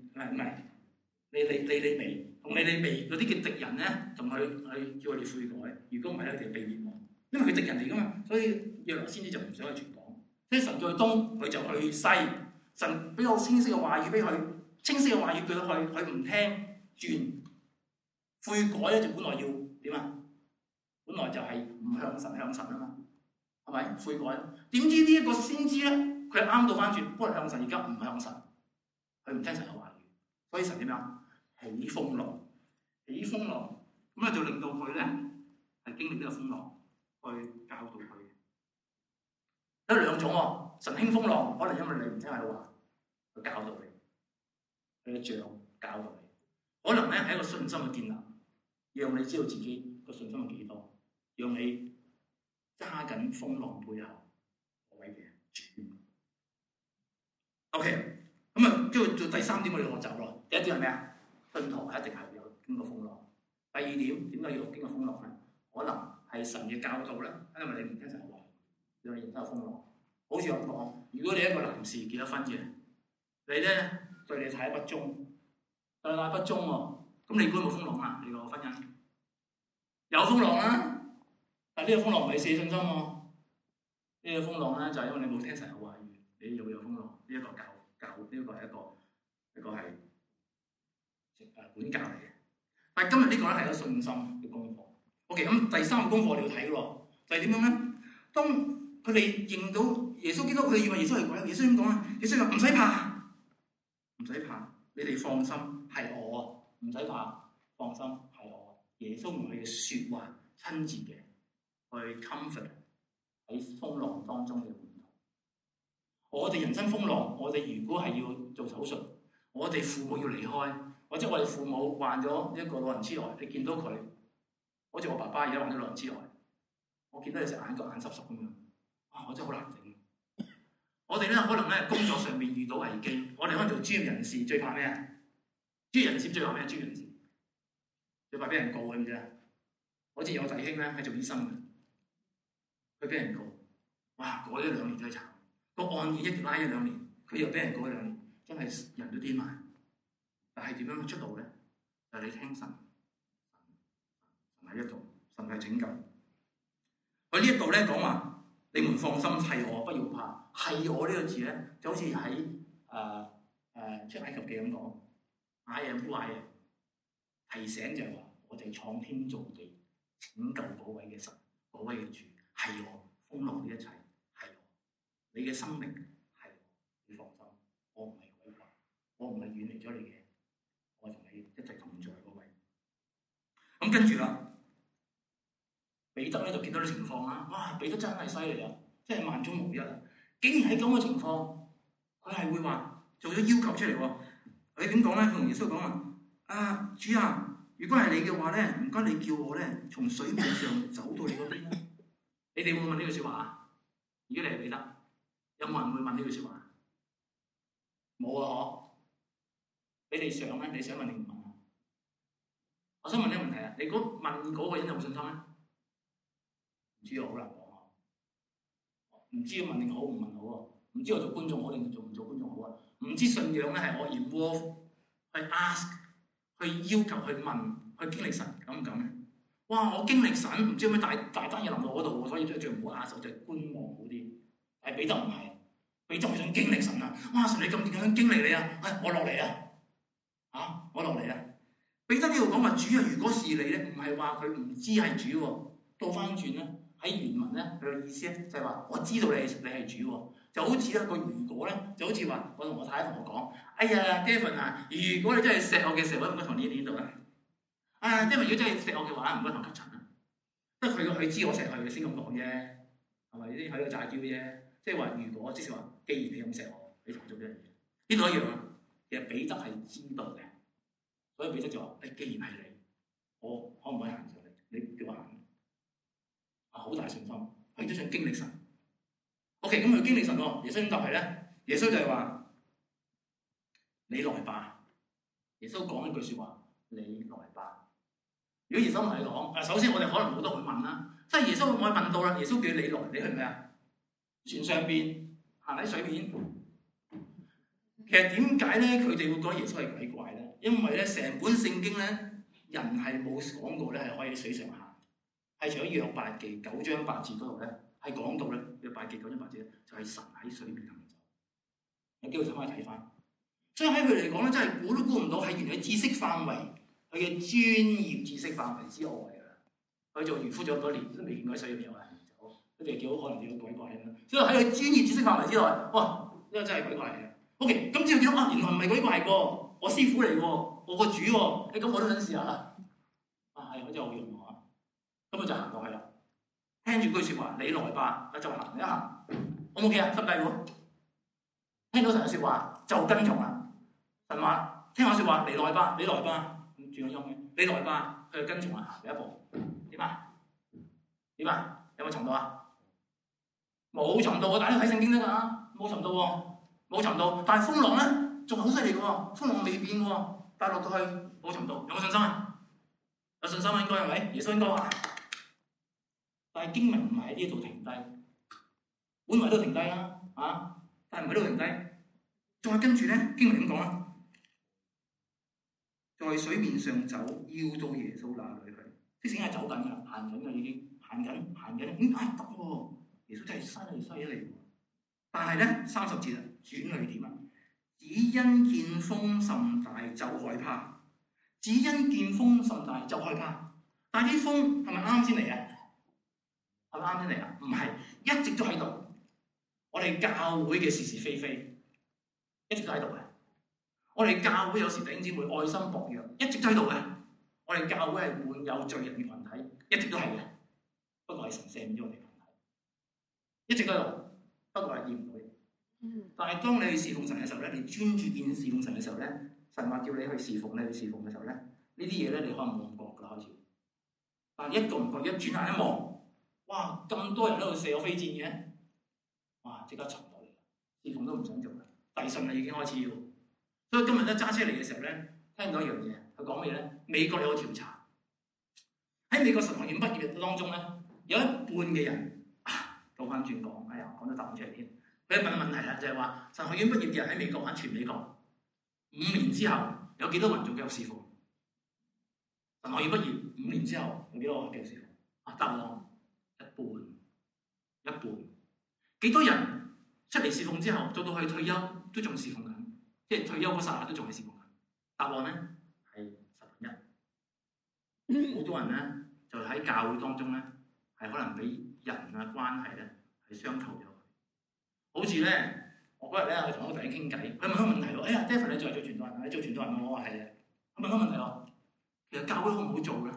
同利未嗰啲嘅敵人咧，同佢叫佢哋悔改。如果唔係咧，佢哋被滅亡，因為佢敵人嚟噶嘛。所以約拿先知就唔想去傳講。所以神叫佢東，佢就去西。神比較清晰嘅話語俾佢，清晰嘅話語叫佢，佢唔聽轉悔改咧，就本來要點啊？本來就係唔向神啊嘛，係咪悔改？點知呢一個先知咧，佢啱到翻轉，本來向神，而家唔向神，佢唔聽神嘅話語，所以神點樣？起風浪，咁咧就令到佢咧係經歷呢個風浪，去教導佢。有兩種喎，神興風浪，可能因為你唔聽佢話，佢教導你，佢嘅杖教導你，可能咧係一個信心嘅建立，讓你知道自己個信心係幾多，讓你揸緊風浪背後嗰位嘅主。OK， 咁啊，跟住做第三點，我哋學習咯。第一點係咩啊？信徒係一定係有經過風浪。第二點，點解要經過風浪咧？可能係神嘅教導啦，因為你唔聽神嘅話，讓你認得風浪。好似咁講，如果你一個男士結咗婚嘅，你咧對你太太不忠，對太太不忠喎，咁你估有冇風浪啊？你個婚姻有風浪啦，但係呢個風浪唔係死信心喎。呢個風浪咧就係因為你冇聽神嘅話語，你就會有風浪。呢一個教呢個係一個係管教嚟嘅。但係今日呢個咧係一個信心嘅功課。OK， 咁第三個功課你要睇喎，就係點樣咧？當佢哋認到耶穌基督，佢哋以為耶穌係鬼，耶穌點講啊？耶穌話唔使怕，唔使怕，你哋放心，係我，唔使怕，放心係我。耶穌用佢嘅説話親自嘅去 comfort 喺風浪當中嘅門徒。我哋人生風浪，我哋如果係要做手術，我哋父母要離開，或者我哋父母患咗一個老人痴呆，你見到佢，好似我爸爸而家患咗老人痴呆，我見到你隻眼角眼濕濕咁樣，哇！我真係好難頂。我哋咧可能咧工作上面遇到危機，我哋可能做專業人士最怕咩啊？專業人士最怕咩？專業人士最怕俾人告，知唔知啊？好似有弟兄咧係做醫生嘅，佢俾人告，哇！過咗2年真係慘，個案件一拉1-2年，佢又俾人告1-2年，真係人都癲埋。但係點樣出路咧？就係你聽神喺一度，神係拯救。佢呢一度咧講話。你們放心，係我，不要怕。係我呢個字咧，就好似喺出埃及記咁講 ，I am who I am，提醒就係話，我哋創天造地、拯救嗰位嘅神、嗰位嘅主，係我。風浪呢一切係我，你嘅生命係我，你放心，我唔係鬼怪，我唔係遠離咗你嘅，我同你一齊同在嗰位。咁跟住啦。彼得咧就見到啲情況啦，哇！彼得真係犀利啊，真係萬中無一啊！竟然喺咁嘅情況，佢係會話做咗要求出嚟喎。佢點講咧？佢同耶穌講啊，主啊，如果係你嘅話咧，唔該你叫我咧從水面上走到你嗰邊啦。你哋會問呢句説話啊？如果你係彼得，有冇人會問呢句説話？冇啊！嗬？你哋想咧？你想問定唔問啊？我想問呢個問題啊，你問嗰個人有冇信心咧？唔知我好難講啊！唔知要問定好唔問好啊！唔知我做觀眾好定做唔做觀眾好啊！唔知信仰咧係我 involve 去 ask 去要求去問去經歷神敢唔敢咧？哇！我經歷神唔知有咩大單嘢臨到嗰度，所以最唔好壓手，就係觀望好啲。係彼得唔係，彼得係想經歷神啊！哇！神你咁點樣經歷你啊？我落嚟啊！我落嚟啊！彼得呢度講話主啊，如果是你咧，唔係話佢唔知係主喎，倒翻轉咧。喺原文咧，佢嘅意思咧就係話我知道你係主喎，就就好似一個如果咧，就好似話我同我太太同我講：哎呀 David 啊，如果你真係錫我嘅時候，唔該同呢度啦。啊 David 如果真係錫我嘅話，唔該同吸塵啦。即係佢知我錫佢先咁講啫，係咪先喺度詐嬌啫？即係話如果即係話，既然你咁錫我，你同我做呢樣嘢，呢度一樣啊。其實彼得係知道嘅，所以彼得就話：既然係你，我可唔可以行上嚟？你叫我行啊，好大信心，佢都想經歷神。OK， 咁佢經歷神喎，耶穌點答係咧？耶穌就係話：你來吧。耶穌講一句説話：你來吧。如果耶穌唔係講，首先我哋可能好多會問啦，即係耶穌我問到啦，耶穌叫你來，你去唔去啊？船上邊行喺水面。其實點解咧？佢哋會講耶穌係鬼怪咧？因為咧，成本聖經咧，人係冇講過咧係可以喺水上行，係除咗約伯記9章8節嗰度咧。係講到咧，約伯記9章8節就係神喺水面行走。有機會就可以睇翻。所以喺佢嚟講咧，真係估都估唔到，係原來知識範圍，佢嘅專業知識範圍之外㗎。佢做漁夫咗好多年，都未見過水入邊有人行走，佢哋叫可能叫鬼怪咁樣。所以喺佢專業知識範圍之內，哇！呢個真係鬼怪嚟嘅。OK，咁之後見到原來唔係鬼怪喎，我師傅嚟喎，我個主喎，咁我都想試下啦。係，好似好用喎。咁佢就行過去啦。聽住句説話，你來吧，就行一行。O 唔 OK 啊？執計喎。聽到神嘅説話就跟從啦。神話聽我説話，你來吧，你來吧。咁轉個音嘅，你來吧，佢就跟從行第一步。點啊？點啊？有冇尋到啊？冇尋到喎，大家睇聖經得㗎，冇尋到喎，冇尋到。但係風浪咧仲好犀利嘅喎，風浪未變嘅喎，帶落到去冇尋到。有冇信心啊？有信心啊，應該係咪？耶穌應該話。但係經文唔係喺呢度停低，本來都停低啦，但係唔喺度停低，再跟住咧，經文點講啊？在水面上走，要到耶穌那裏去，即係走緊㗎，行緊㗎已經，行緊，得喎，耶穌真係犀利喎！但係咧30節啊，轉捩點啊，只因見風甚大就害怕，只因見風甚大就害怕，但係啲風係咪啱先嚟啊？係咪啱先嚟啊？唔係，一直都喺度。我哋教會嘅是是非非，一直都喺度嘅。我哋教會有時弟兄姊妹愛心薄弱，一直都喺度嘅。我哋教會係滿有罪人嘅群體，一直都係嘅。不過係神赦免咗我哋群體，一直都喺度。不過係見唔到嘅。但係當你去侍奉神嘅時候咧，你專注見侍奉神嘅時候咧，神話叫你去侍奉，你去侍奉嘅時候咧，呢啲嘢咧你可能冇咁覺㗎開始。但係一個唔覺，一轉眼一望，哇！咁多人喺度射我飛箭嘅，哇！即刻沉落嚟，侍奉都唔想做啦，遞信啦已經開始要。所以今日咧揸車嚟嘅時候咧，聽到一樣嘢，佢講咩咧？美國有個調查，喺美國神學院畢業當中咧，有一半嘅人倒翻轉講，哎呀，講到答唔出嚟添。佢一問問題啦，就係話神學院畢業嘅人喺美國全美國5年之後有幾多人仲繼續侍奉？神學院畢業5年之後有幾多個繼續侍奉？答案一半。幾多人出嚟侍奉之後，到去退休都仲侍奉緊，即係退休嗰剎那都仲係侍奉緊。答案咧係1/10。好多人咧就喺教會當中咧係可能俾人啊關係咧係傷透咗。好似咧，我嗰日咧我同一個弟兄傾偈，佢問個問題喎，哎呀 David 你做傳道人，你做傳道人嗎？我話係啊。佢問個問題喎，其實教會好唔好做咧？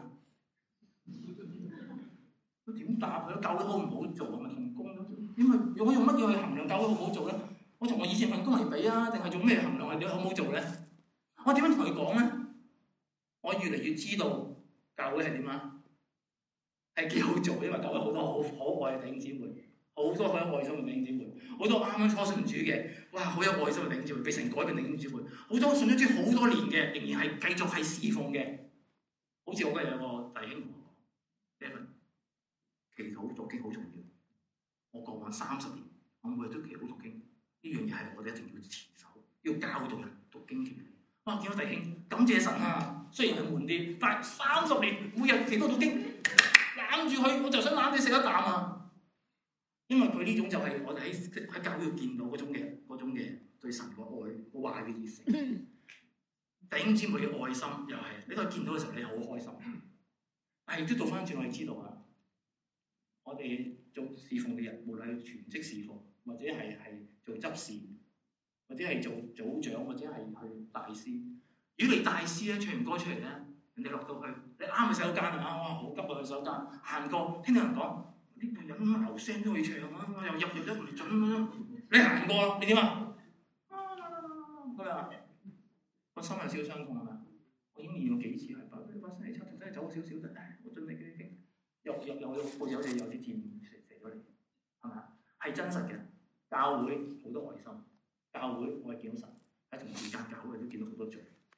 都點答佢？教會好唔好做係咪同工咯？因為我用乜嘢去衡量教會好唔好做咧？我從我以前份工嚟比啊，定係做咩衡量係點好唔好做咧？我點樣同佢講咧？我越嚟越知道教會係點啊，係幾好做，因為教會好多好可愛嘅弟兄姊妹，好多好有愛心嘅弟兄姊妹，好多啱啱初信主嘅，哇，好有愛心嘅弟兄姊妹，俾神改變弟兄姊妹，好多信咗主好多年嘅，仍然係繼續係侍奉嘅。好似我嗰日有個弟兄同我講，David，祈禱讀經好重要。我過往30年，我每日都祈禱讀經，呢樣嘢係我哋一定要持守，要教導人讀經祈禱。哇！見到弟兄，感謝神啊！雖然係悶啲，但係30年每日祈禱讀經，攬住佢，我就想攬你食一啖啊！因為佢呢種就係我哋喺教會度見到嗰種嘅對神個愛、個話嘅熱誠。弟兄姊妹嘅愛心又係，你都見到嘅時候你好開心。但係都倒翻轉，我哋知道啊，我哋做侍奉嘅人，無論係全職侍奉或者係做執事，或者係做組長，或者係去大師。如果你大師咧唱完歌出嚟咧，人哋落到去，你啱去洗手間啊，哇好急啊去洗手間，行過聽到人講呢個人牛聲都可以唱啊，又入得唔準咁，你行過你點啊？咁啊，個心有少少傷痛係咪？我已經練過幾次係，把聲你差真係走少少啫，我盡力嘅已經，又背有啲箭射咗嚟，係咪啊？係真實嘅，教會好多愛心，教會我係見到神喺同時間教會都見到好多罪。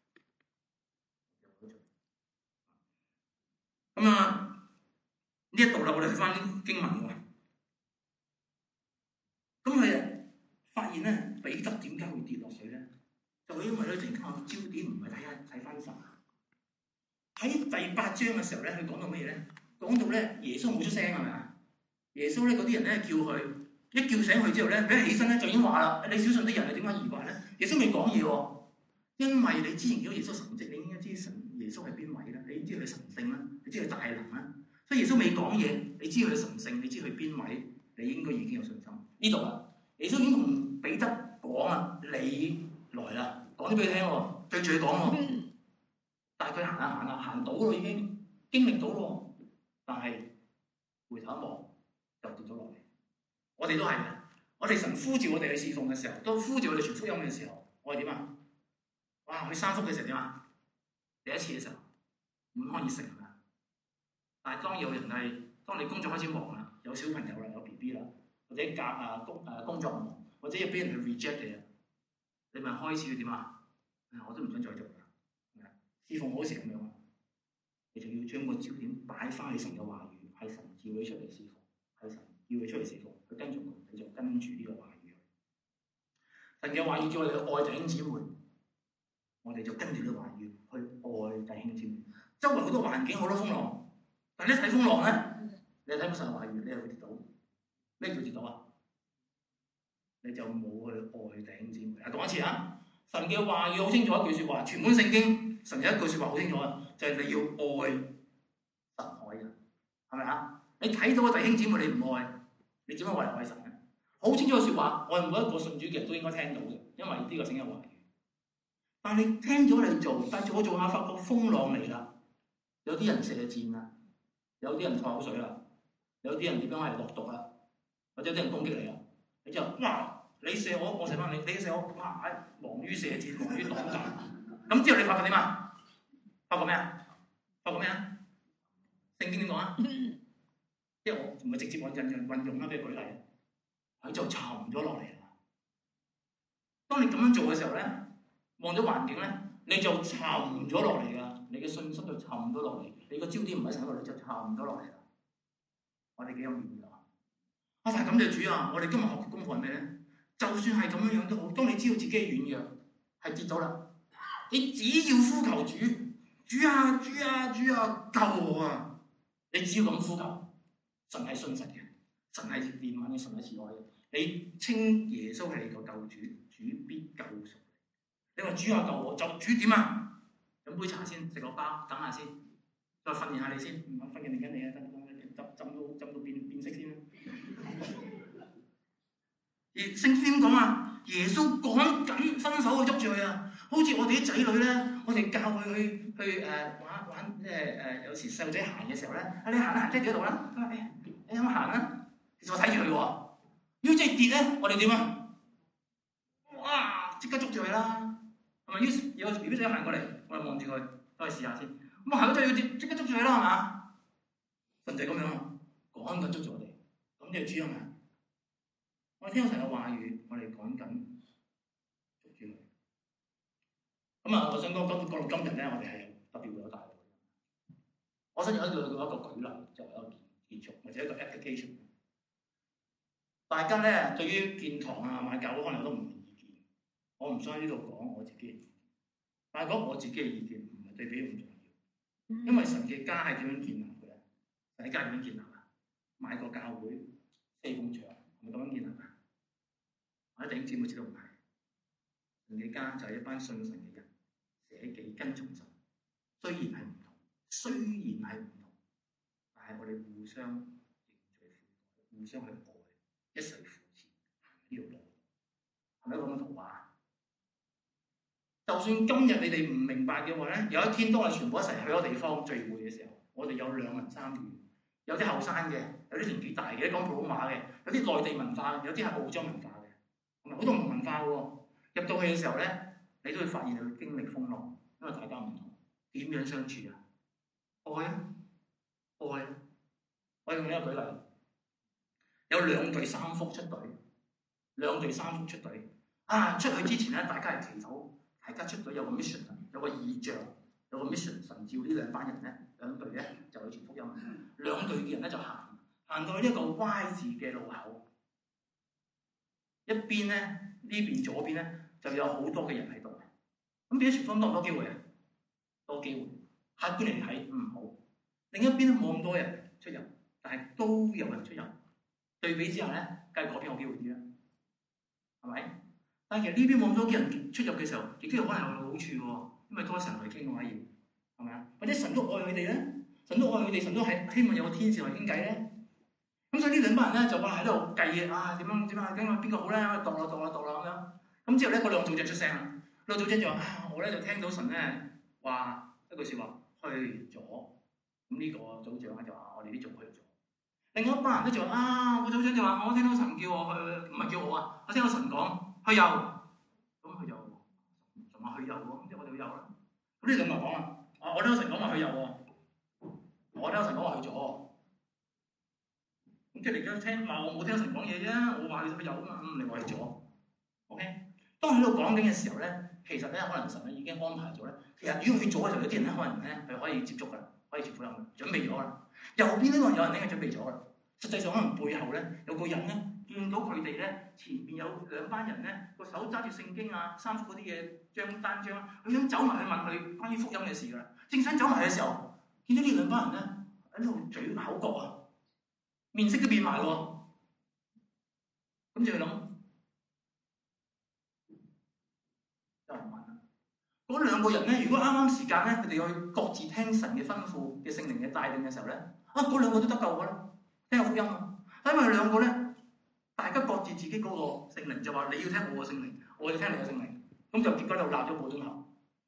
咁啊，呢一度啦，我哋睇翻啲經文喎。咁佢發現咧，彼得點解會跌落水咧？就係因為咧，突然間個焦點唔係睇翻神。喺第8章嘅時候咧，佢講到乜嘢咧？講到咧，耶穌冇出聲係咪啊？耶穌咧嗰啲人咧叫佢，一叫醒佢之後咧，佢一起身咧就已經話啦：你小信啲人係點解疑惑咧？耶穌未講嘢喎，因為你之前見到耶穌神跡，你應該知耶穌係邊位啦，你知佢神聖啦，你知佢大能啦。所以耶穌未講嘢，你知佢神聖，你知佢邊位，你應該已經有信心。呢度啊，耶穌已經同彼得講啊，你來啦，講啲俾佢聽喎，對住佢講喎。但係佢行下行到咯，已經經歷到咯，但係回頭一望就跌咗落嚟。我哋都係嘅，我哋神呼召我哋去侍奉嘅時候，都呼召我哋傳福音嘅時候，我係點啊？哇！去三福嘅時候點啊？第一次嘅時候滿腔熱誠係咪啊？但係當有人係，當你工作開始忙啦，有小朋友啦，有 BB 啦，或者工作忙，或者要俾人去 reject 你啊，你咪開始去點啊？我都唔想再做啦。侍奉好時咁樣啊，你就要將個焦點擺翻喺神嘅話語，係神叫你出嚟侍奉，係神叫你出嚟侍奉，佢跟住你就跟住呢個話語。神嘅話語叫我哋去愛弟兄姊妹，我哋就跟住呢個話語去愛弟兄姊妹。周圍好多環境好多風浪，但係你睇風浪咧，你睇唔神嘅話語，你係會跌倒。咩叫跌倒啊？你就冇去愛弟兄姊妹。講一次啊！神嘅話語好清楚一句説話，全本聖經神有一句説話好清楚啊，就係你要愛神愛人，係咪啊？你睇到個弟兄姊妹你唔愛，你點樣為愛神嘅？好清楚嘅説話，我哋每一個信主嘅人都應該聽到嘅，因為呢個聖經話語。但係你聽咗你做，但係做下發覺風浪嚟啦，有啲人射箭啦，有啲人吐口水啦，有啲人點樣係落毒啦，或者有啲人攻擊你啦，你就哇！你射我，我射翻你；你射我，哇！忙於射箭，忙於擋箭。咁之後你發覺點啊？發覺咩啊？發覺咩啊？聖經點講啊？因為我唔係直接運用啦，俾佢舉例，佢就沉咗落嚟啦。當你咁樣做嘅時候咧，望咗環境咧，你就沉咗落嚟噶，你嘅信心就沉咗落嚟，你個焦點唔喺神嗰度，你就沉咗落嚟啦。我哋幾有面㗎？但係感謝主啊！我哋今日學嘅功課係咩咧？就算係咁樣樣都好，當你知道自己嘅軟弱係跌咗啦，你只要呼求主，主啊主啊主啊救我啊！你只要咁呼求，神係信實嘅，神係憐憫嘅，神係慈愛嘅。你稱耶穌係你個救主，主必救贖你。你話主啊救我，就主點啊？飲杯茶先，食個包，等下先，再訓練下你先。唔肯訓練緊你啊，浸到變色先啦。而聖經點講啊？耶穌趕緊伸手去捉住佢啊！好似我哋啲仔女咧，我哋教佢去玩有時細路仔行嘅時候咧，你行即係喺度啦，你咁行啦，其實我睇住佢喎。如果真係跌咧，我哋點啊？哇！即刻捉住佢啦，係咪？於是有 BB 仔行過嚟，我哋望住佢，都係試下先。咁行咗就要即刻捉住佢啦，係嘛？神就係咁樣，趕緊捉住我哋，咁就主啊！我聽到神嘅話語，我哋趕緊捉住佢。咁啊，我想講到今日咧，我哋係特別會有大會。我想有一個舉例，作為一個結束，或者一個 application。大家咧對於建堂啊、買教會可能都唔同意見。我唔想喺呢度講我自己嘅意見，但係講我自己嘅意見唔係對比咁重要，因為神嘅家係點樣建立嘅咧？神嘅家點樣建立啊？買個教會4埲牆，係咪咁樣建立啊？我一定姊妹知道唔係，神嘅家就係一班信神嘅人，捨己跟從神。雖然係唔同，但係我哋互相認罪悔改，互相去愛，一齊扶持， 呢條路，係咪一個咁嘅圖畫？就算今日你哋唔明白嘅話咧，有一天當我哋全部一齊去嗰個地方聚會嘅時候，我哋有兩文三語，有啲後生嘅，有啲年紀大嘅，講普通話嘅，有啲內地文化，有啲係澳洲文化嘅，同埋好多唔同文化嘅喎。入到去嘅時候咧，你都會發現佢經歷風浪，因為大家唔同，點樣相處啊？愛啊，愛啊！我用呢個舉例，有兩隊三福出隊，兩隊三福出隊啊！出去之前咧，大家係祈禱。大家出隊有個 mission， 有個異象，有個 mission， 神召呢兩班人咧，兩隊咧就去傳福音。兩隊嘅人咧就行到呢一個 Y 字嘅路口，一邊咧呢邊左邊咧就有好多嘅人喺度。咁變咗傳福音多唔多機會啊？多機會。客觀嚟睇唔好。另一邊咧冇咁多人出入，但係都有人出入。對比之下咧，梗係嗰邊有機會啲啦，係咪？但係其實呢邊冇咁多人出入嘅時候，亦都有可能有好處喎，因為多神嚟傾嘅話要，係咪啊？或者神都愛佢哋咧，神都愛佢哋，神都係希望有個天使嚟傾偈咧。咁所以呢兩班人咧就話喺度計啊點樣邊個好咧？度啦咁樣。咁之後咧嗰兩組長出聲啦，兩組長就話我咧就聽到神咧話一句説話去咗。咁呢個組長咧就話我哋呢組去咗。另外一班人咧就話個組長就話我聽到神叫我去，唔係叫我啊，我聽到神講。去遊，咁去遊，仲話去遊喎，咁即係我哋去遊啦。咁呢兩個講啦，我聽神講話去遊喎，我聽神講話去咗，咁即係你而家聽話我冇聽神講嘢啫，我話你去遊啊嘛，你話去咗 ，OK？ 當喺度講緊嘅時候咧，其實咧可能神咧已經安排咗咧。其實如果去咗嘅時候，有啲人咧可能咧係可以接觸㗎，可以傳福音，準備咗啦。右邊呢個有人咧係準備咗㗎，實際上可能背後咧有個人咧。見到佢哋咧，前面有兩班人咧，個手揸住聖經啊、三福嗰啲嘢單張，佢想走埋去問佢關於福音嘅事㗎啦。正想走埋嘅時候，見到呢兩班人咧喺度嘴口角啊，面色都變埋喎。咁就去諗，就唔問啦。嗰兩個人咧，如果啱啱時間咧，佢哋去各自聽神嘅吩咐嘅聖靈嘅帶領嘅時候咧，嗰兩個都得救㗎啦，聽下福音啊。因為兩個咧。大家各自自己嗰個聖靈就話你要聽我嘅聖靈，我要聽你嘅聖靈，咁就結果就鬧咗個鐘頭。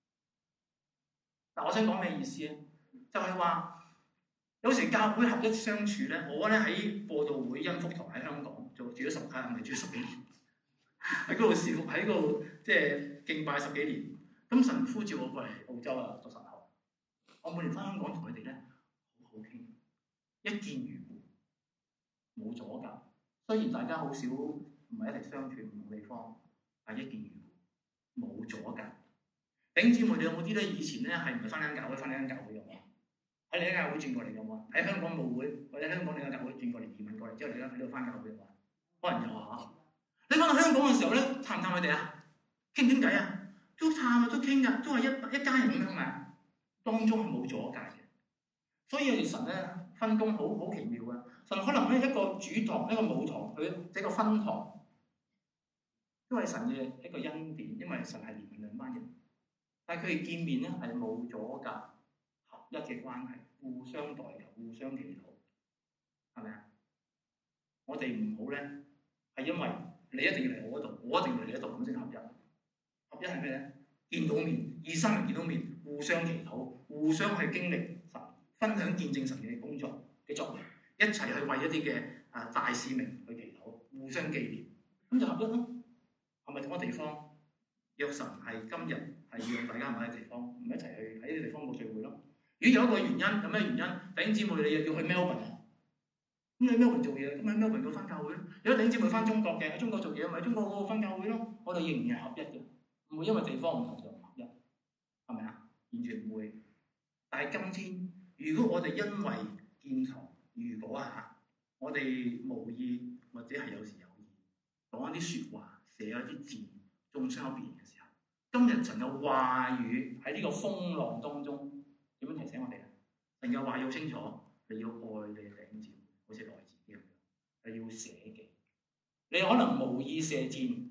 嗱，我想講咩意思咧？就係話有時教會合一相處咧，我咧喺播道會恩福堂喺香港住咗10幾年，喺嗰度侍奉，喺嗰度即係敬拜10幾年。咁神呼召我過嚟澳洲啊讀神學，我每年翻香港同佢哋咧好好傾，一見如故，冇阻隔。雖然大家好少唔係一齊相處唔同地方，但一見如故，冇阻隔。弟兄姊妹，你有冇啲咧？以前咧係唔係翻緊教會，翻緊教會有冇？喺你間教會轉過嚟有冇？喺香港牧會或者香港你間教會轉過嚟移民過嚟之後，你喺度翻教會有冇？可能有啊。你翻到香港嘅時候咧，探唔探佢哋啊？傾唔傾偈啊？都探啊，都傾㗎，都係一家人咁樣啊。當中係冇阻隔嘅，所以神咧分工好奇妙啊！神可能咧一個主堂，一個母堂，佢一個分堂，都係神嘅一個恩典，因為神係憐憫兩班人，但係佢哋見面咧係冇阻隔、合一嘅關係，互相代求、互相祈禱，係咪啊？我哋唔好咧，係因為你一定要嚟我嗰度，我一定要嚟你嗰度咁先合一。合一係咩咧？見到面，2、3人見到面，互相祈禱，互相去經歷神，分享見證神嘅工作嘅作為。一齊去為一啲嘅大使命去祈禱，互相紀念，咁就合一咯。係咪同一個地方？約神係今日係讓大家唔喺地方，唔一齊去喺呢個地方冇聚會咯。如果有一個原因，有咩原因？弟兄姊妹，你又要去 Melbourne 啊？咁你喺 Melbourne 做嘢，咁喺 Melbourne 要翻教會咯。有啲弟兄姊妹翻中國嘅，喺中國做嘢，咪喺中國嗰個翻教會咯。我哋仍然係合一嘅，唔會因為地方唔同就唔合一，係咪啊？完全唔會。但係今天，如果我哋因為建堂，如果我哋無意或者係有時有意講一啲説話、寫一啲字，中傷別人嘅時候，今日神嘅話語喺呢個風浪當中點樣提醒我哋咧？神嘅話語好清楚，你要愛你嘅弟兄姊妹，好似愛自己咁樣，你要捨己。你可能無意射箭，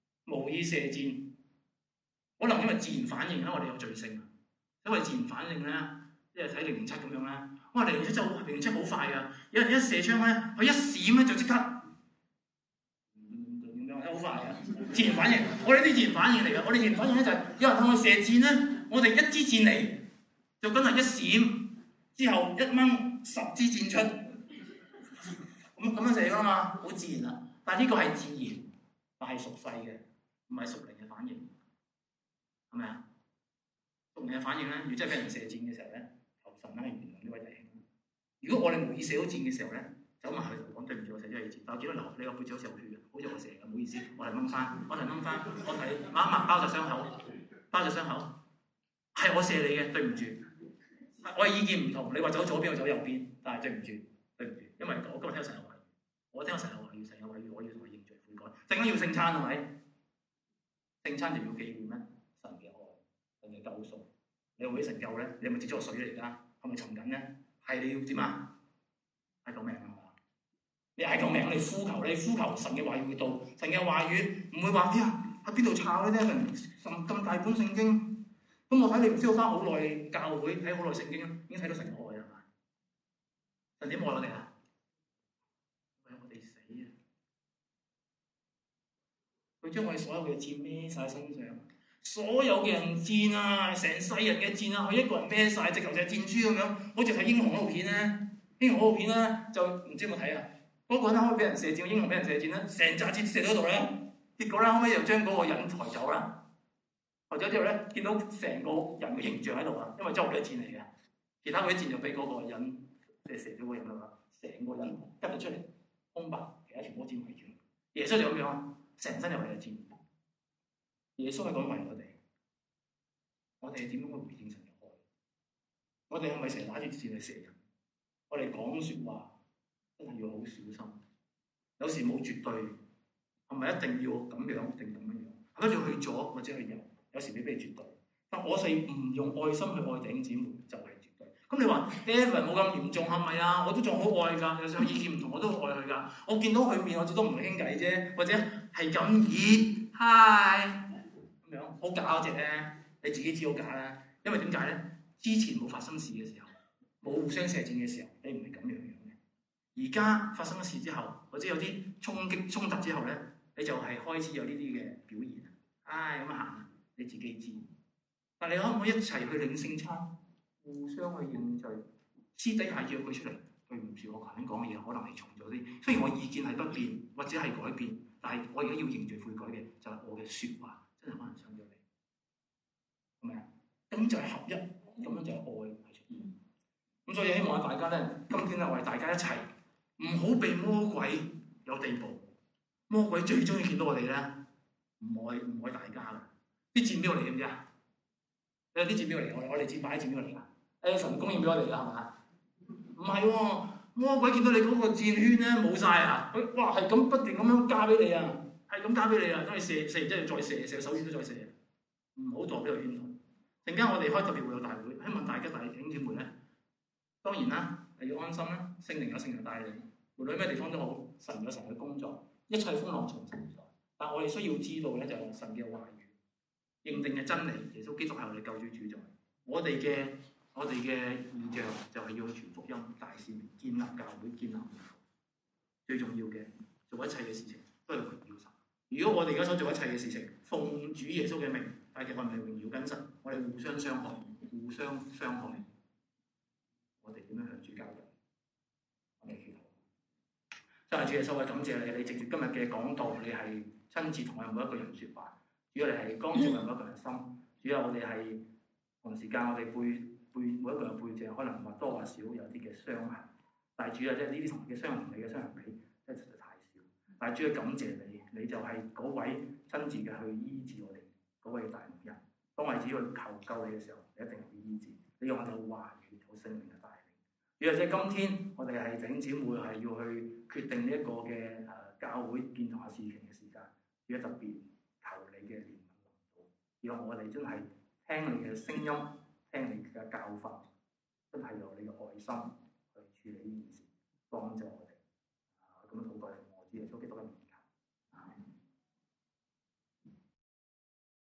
可能因為自然反應啦，我哋有罪性，因為自然反應咧，即係睇007咁樣啦。哇！007好快㗎，有人一射槍咧，佢一閃咧就即刻點樣？因為自然反應，我哋啲自然反應嚟嘅。我哋自然反應咧就係有人向我射箭咧，我哋一支箭嚟就梗係一閃，之後一掹10支箭出，咁樣射㗎嘛，好自然啦。但係呢個係自然，但係屬世嘅，唔係屬靈嘅反應，係咪啊？屬靈嘅反應咧，如果真係俾人射箭嘅時候咧，求神咧係原諒呢位弟兄。如果我哋無意射到箭嘅時候咧，走埋去同佢講對唔住，我射咗你箭，但我見到你個背脊好似有血嘅，好似我射嘅，唔好意思，我嚟掹翻，我睇抹一抹包住傷口，係我射你嘅，對唔住，我嘅意見唔同，你話走左邊我走右邊，但係對唔住，因為我今日聽到神有話語，我聽到神有話語，我要同佢認罪悔改，陣間要聖餐係咪？聖餐就要紀念咩？神嘅愛，神嘅救贖，你為咗成就咧，你係咪接咗個水嚟㗎？係咪沉緊咧？係你要點啊？嗌救命啊！你嗌救命，你呼求神嘅話語會到，神嘅話語唔會話喺邊度抄呢？神咁大本聖經，咁我睇你唔需要翻好耐教會睇好耐聖經，已經睇到神嘅愛係嘛？神點愛我哋啊？為我哋死啊！佢將我哋所有嘅箭孭晒身上，所有嘅人箭啊，成世人嘅箭啊，佢一個人孭晒，直頭就係箭豬咁樣，好似睇英雄嗰套片咧。英雄嗰套片咧就唔知有冇睇啊？嗰個人可以俾人射箭，英雄俾人射箭咧，成扎箭射到嗰度咧，結果咧後尾又將嗰個人抬走啦。抬走之後咧，見到成個人嘅形象喺度啊，因為周圍都係箭嚟嘅，其他嗰啲箭就俾嗰個人即係射咗個人啦，成個人吉咗出嚟，空白，其他全部箭圍住。耶穌就咁樣，成身又係箭。耶穌係講為我哋點樣去回應神嘅愛？我哋係咪成日拿住箭嚟射人？我哋講説話真係要好小心，有時冇絕對，係咪一定要咁樣定咁樣？係咪要去左或者去右？有時未必係絕對。但我哋唔用愛心去愛弟兄姊妹就係絕對。咁你話 Evan 冇咁嚴重係咪啊？我都仲好愛㗎，有時候意見唔同我都好愛佢㗎。我見到佢面我最多唔同傾偈啫，或者係咁以 hi 咁樣好假嗰隻咧，你自己知好假啦。因為點解咧？之前冇發生事嘅時候。冇互相射箭嘅時候，你唔係咁樣嘅。而家發生咗事之後，或者有啲衝突之後咧，你就係開始有呢啲嘅表現。咁行，你自己知。但你可唔可以一齊去領聖餐，互相去認罪，私底下約佢出嚟？對唔住，我頭先講嘅嘢可能係重咗啲。雖然我意見係不變或者係改變，但係我而家要認罪悔改嘅就係我嘅説話，真係可能傷咗你，係咪啊？咁就係合一，咁樣就係愛係出現。咁所以希望大家咧，今天咧為大家一齊，唔好被魔鬼有地步。魔鬼最中意見到我哋咧，唔愛大家噶。啲箭邊度嚟知唔知啊？有啲箭邊度嚟？我哋箭擺喺箭邊度嚟噶？神供應俾我哋噶係嘛？唔係喎，魔鬼見到你嗰個箭圈咧冇晒啊！佢哇係咁不斷咁樣加俾你啊，係咁加俾你啊，等你射完之後再射手圈都再射，唔好墮呢個圈套。陣間我哋開特別會有大會，希望大家弟兄姊妹咧。當然啦，係要安心啦。聖靈有聖靈帶領，無論咩地方都好，神有神嘅工作，一切風浪從神而來。但我哋需要知道咧，就係神嘅話語，認定嘅真理。耶穌基督係我哋救主主宰。我哋嘅異象就係要去傳福音、大使命、建立教會、建立門徒。最重要嘅，做一切嘅事情都係榮耀神。如果我哋而家所做一切嘅事情，奉主耶穌嘅名，但係我哋係榮耀緊神，我哋互相傷害，我哋點樣向主交代？我哋祈禱。真係主耶穌，我感謝你，你藉住今日嘅講道，你係親自同我哋每一個人説話。主啊，你係光照我哋每一個人心。主啊，我哋係同時間，我哋背每一個人背脊，可能或多或少有啲嘅傷痕。但係主啊，即係呢啲同嘅傷痕同你嘅傷痕比，真係實在太少。但係主啊，感謝你，你就係嗰位親自嘅去醫治我哋嗰位大牧人。當我哋只要求救你嘅時候，你一定會醫治。你用我哋嘅話語，好聖靈嘅帶領。主啊，即係今天我哋係弟兄姊妹係要去決定呢一個嘅教會建堂嘅事情嘅時間，主啊，特別求你嘅憐憫臨到，讓我哋真係聽你嘅聲音，聽你嘅教訓，真係有你嘅愛心去處理呢件事，幫助我哋。咁樣禱告，我主耶穌基督嘅名。